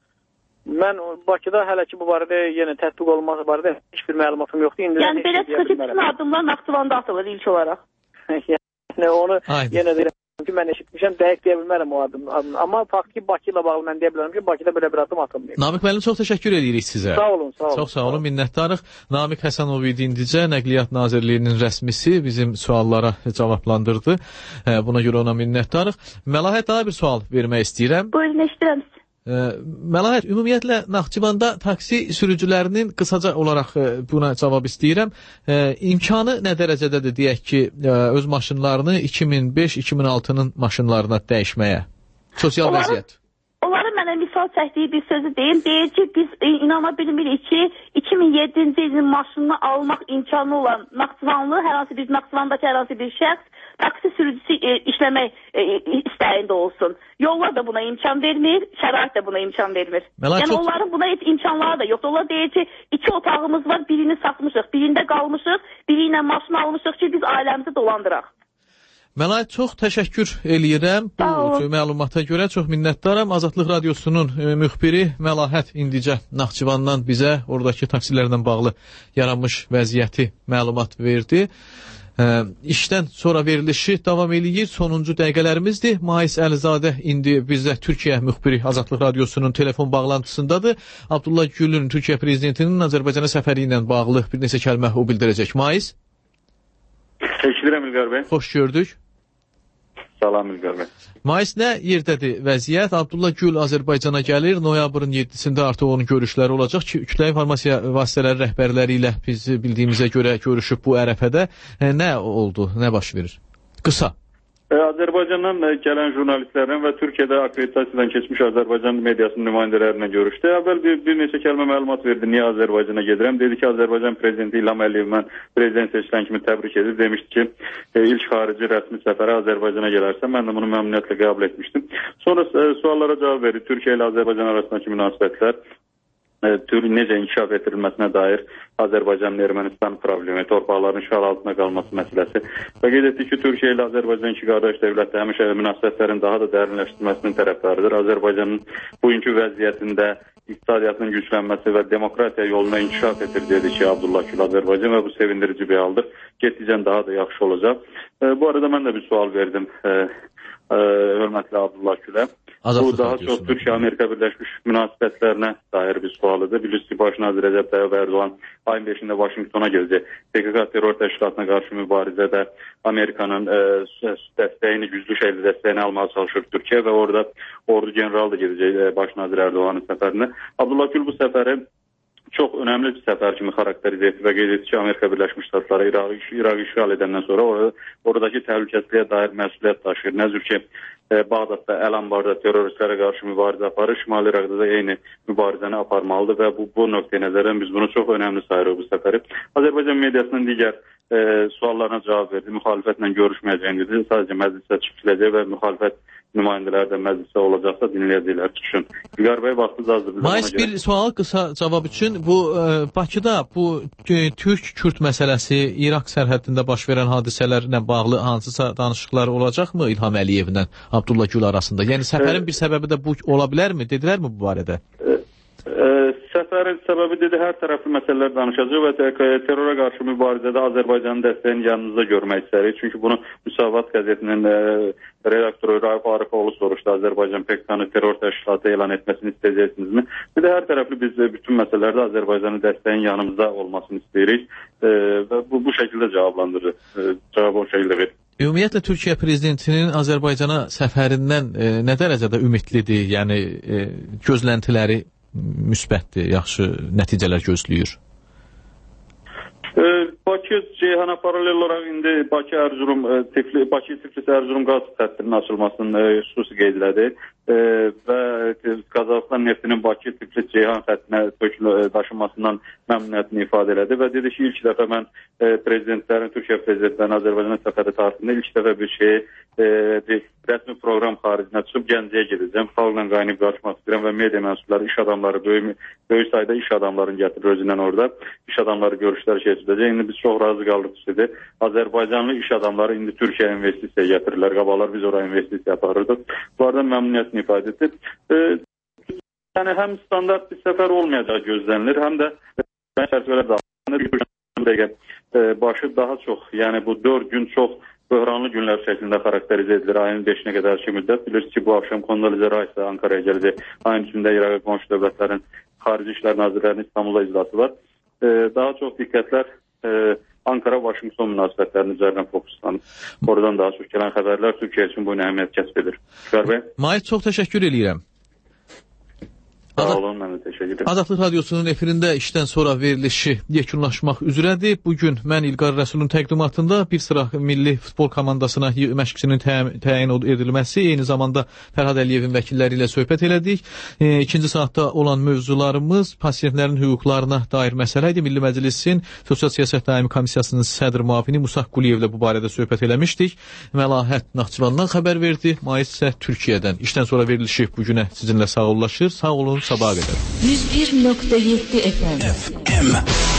Mən Bakıda hələ ki bu barədə yenə tətbiq olunması barədə heç bir məlumatım yoxdur. İndi yəni belə çıxıcı bütün addımlar Naxçıvanda atılır ilk olaraq. yəni onu Aynen. yenə deyirəm ki, mən eşitmişəm, dəqiq deyə bilmərəm o adını. Amma faktiki Bakı ilə bağlı mən deyə bilərəm ki, Bakıda belə bir addım atılmayıb. Namiq müəllim, çox təşəkkür edirik sizə. Sağ olun, sağ olun. Çox sağ olun, minnətdarıq. Namiq Həsənov idi indicə, Nəqliyyat Nazirliyinin rəsmisi bizim suallara cavablandırdı. Buna görə ona minnətdarıq. Məlahət, daha bir sual vermək istəyirəm. Buyurun, eşidirəm. Məlahət, ümumiyyətlə Naxçıvanda taksi sürücülərinin qısaca olaraq buna cavab istəyirəm. İmkanı nə dərəcədədir deyək ki, öz maşınlarını iki min beş iki min altının maşınlarına dəyişməyə? Sosial Onların, vəziyyət. Onların mənə misal çəkdiyi bir sözü deyim. Deyir ki, biz inana bilmirik ki, iki min yeddinci ilin maşınını almaq imkanı olan Naxçıvanlı, hər hansı bir Naxçıvandakı hər hansı bir şəxs taksi sürücüsü e, işləmək e, istəyində olsun. Yollar da buna imkan vermir, şərait də buna imkan vermir. Məlahət, yəni çox... onların buna heç imkanları da yoxdur. Onlar deyir ki, iki otağımız var, birini satmışıq, birində qalmışıq, biri ilə maşın almışıq ki, biz ailəmizi dolandıraq. Məlahət, çox təşəkkür eləyirəm bu məlumata görə, çox minnətdaram. Azadlıq Radiosunun müxbiri Məlahət indicə Naxçıvandan bizə oradakı taksilərlə bağlı yaranmış vəziyyəti məlumat verdi. Ə, işdən sonra verilişi davam eləyir. Sonuncu dəqiqələrimizdir. Mais Əlizadə indi bizə Türkiyə müxbiri Azadlıq Radiosunun telefon bağlantısındadır. Abdullah Gülün Türkiyə prezidentinin Azərbaycana səfəri ilə bağlı bir neçə kəlmə o bildirəcək. Mais? Eşidirəm İlqar bəy. Xoş gördük. Salam İlqar bəy. Mais, nə yerdədir vəziyyət? Abdullah Gül Azərbaycana gəlir. Noyabrın yeddisində artıq onun görüşləri olacaq ki, kütləvi informasiya vasitələri rəhbərləri ilə biz bildiyimizə görə görüşüb bu ərəfədə. Nə oldu? Nə baş verir? Qısa. Azərbaycandan gələn jurnalistlərlə və Türkiyədə akreditasiyadan keçmiş Azərbaycan mediasının nümayəndələrinə görüşdü. Əvvəl bir, bir neçə kəlmə məlumat verdi, niyə Azərbaycana gedirəm. Dedi ki, Azərbaycan prezidenti İlham Əliyev mən prezident seçilən kimi təbrik edib. Demişdi ki, ilk xarici rəsmi səfərə Azərbaycana gələrsə, mən də bunu məmnuniyyətlə qəbul etmişdim. Sonra suallara cavab verdi. Türkiyə ilə Azərbaycan arasındakı münasibətlər, necə inkişaf etdirilməsinə dair Azərbaycanın Ermənistan problemi, torpaqların işğal altında qalması məsələsi və qeyd etdik ki, Türkiyə ilə Azərbaycan iki qardaş dövlətdə həmişə münasibətlərin daha da dərinləşdirilməsinin tərəfdarıdır. Azərbaycanın bugünkü vəziyyətində iqtisadiyyatının güclənməsi və demokratiya yoluna inkişaf edir, dedi ki, Abdullah Gül Azərbaycan və bu sevindirici bir haldır. Getdikcə daha da yaxşı olacaq. Bu arada mən də bir sual verdim hörmətli Abdullah Gülə. Bu daha çox Türkiyə-Amerika Birləşmiş münasibətlərinə dair bir sualıdır. Bilirsiniz ki, baş nazir Rəcəb Tayyip Ərdoğan ayın beşində Vaşinqtona gələcək. P K K terror təşkilatına qarşı mübarizədə Amerikanın e, dəstəyini, güclü şəkildə dəstəyini almağa çalışır Türkiyə və orada ordu general da gedəcək e, baş nazir Ərdoğanın səfərinə. Abdullah Gül bu səfəri çox önəmli bir səfər kimi xarakterizə etdi və qeyd etdi ki, Amerika Birləşmiş Ştatları İraqı, İraqı işğal edəndən sonra orada, oradakı təhlükəsizliyə dair məsuliyyət daşıyır. Nəzür ki, e, Bağdadda, Əl-Anbarda terroristlərə qarşı mübarizə aparır, Şimali İraqda da eyni mübarizəni aparmalıdır və bu, bu nöqteyə nəzərdən biz bunu çox önəmli sayırıq bu səfəri. Azərbaycan mediasının digər e, suallarına cavab verdi, müxalifətlə görüşməyəcəyini dedi, sadəcə məclisə çıxılacaq və müxalifət nümayəndələr də məclisə olacaqsa dinləyəcəklər çıxışın. İlqar bəy, vaxtınız azdır. Mais, bir sual qısa cavab üçün. Bu e, Bakıda bu e, Türk-Kürt məsələsi, İraq sərhədində baş verən hadisələrlə bağlı hansısa danışıqlar olacaqmı İlham Əliyevlə Abdullah Gül arasında? Yəni səfərin bir səbəbi də bu ola bilərmi? Dedilərmi bu barədə? E, e, səfərin səbəbi dedi, hər tərəfli məsələlər danışacaq və terrora qarşı mübarizədə Azərbaycanın dəstəyini yanınızda görmək istərik. Çünki bunu Müsavat qəzetinin e, redaktoru Raif Arifoğlu soruşdu. Azərbaycan P K K-nı terror təşkilatı elan etməsini istəyəcəksinizmi? Bir də hər tərəfli biz bütün məsələlərdə Azərbaycanın dəstəyin yanımızda olmasını istəyirik e, və bu, bu şəkildə cavablandırır. E, cavab o şəkildə verir. Ümumiyyətlə Türkiyə prezidentinin Azərbaycana səfərindən e, nə dərəcədə ümidlidir? Yəni e, gözləntiləri müsbətdir, yaxşı nəticələr gözləyir. E, Bakı Ceyhana paralel olaraq indi Bakı Erzurum Tiflis Bakı Tiflis Erzurum qaz xəttinin açılmasının e, xüsusi qeyd elədi. E, e, və Qazaxıstan neftinin Bakı Tiflis Ceyhan xəttinə daşınmasından məmnuniyyətini ifadə elədi və dedi ki, ilk dəfə mən e, prezidentlərin, Türkiyə prezidentlərinin Azərbaycana səfəri tarixində ilk dəfə bir şeyi e, rəsmi proqram xaricinə çıxıb Gəncəyə gedəcəm. Xalqla qaynayıb qarşımaq istəyirəm və media mənsubları, iş adamları, böyük, böyük sayda iş adamlarını gətirir özündən orada. İş adamları görüşlər keçiriləcək. İndi biz çox razı qaldıq dedi. Azərbaycanlı iş adamları indi Türkiyə investisiya gətirirlər. Qabaqlar biz oraya investisiya aparırdıq. Bunlardan məmnuniyyətini ifadə etdi. E, yəni həm standart bir səfər olmayacağı gözlənilir, həm də çərçivələr daxilində başı daha çox, yəni bu dörd gün çox böhranlı günlər şəklində xarakterizə edilir. Ayın beşinə qədər ki müddət. Bilirsiniz ki, bu axşam Kondolize Rice Ankara'ya gələcək. Ayın içində İraqa qonşu dövlətlərin Xarici İşlər Nazirlərinin İstanbulda iclası var. Ee, daha çox diqqətlər e, Ankara-Vaşinqton münasibətlərinin üzərinə fokuslanıb. Oradan daha çox gələn xəbərlər Türkiyə üçün bu əhəmiyyət kəsb edir. Şükür bəy. Mahir, çox təşəkkür eləyirəm. Sağ olun, mən də təşəkkür edirəm. Azadlıq Radiosunun efirində işdən sonra verilişi yekunlaşmaq üzrədir. Bugün mən İlqar Rəsulun təqdimatında bir sıra milli futbol komandasına məşqçinin təyin edilməsi, eyni zamanda Fərhad Əliyevin vəkilləri ilə söhbət elədik. E, ikinci saatda olan mövzularımız pasiyentlərin hüquqlarına dair məsələ idi. Milli Məclisin Sosial Siyasət Daimi Komissiyasının sədr müavini Musaq Quliyevlə bu barədə söhbət eləmişdik. Məlahət Naxçıvandan xəbər verdi. Maiz isə Türkiyədən. İşdən sonra verilişi bugünə sizinlə sağollaşır. Sağ olun, sabaha qədər. yüz bir nöqtə yeddi F M.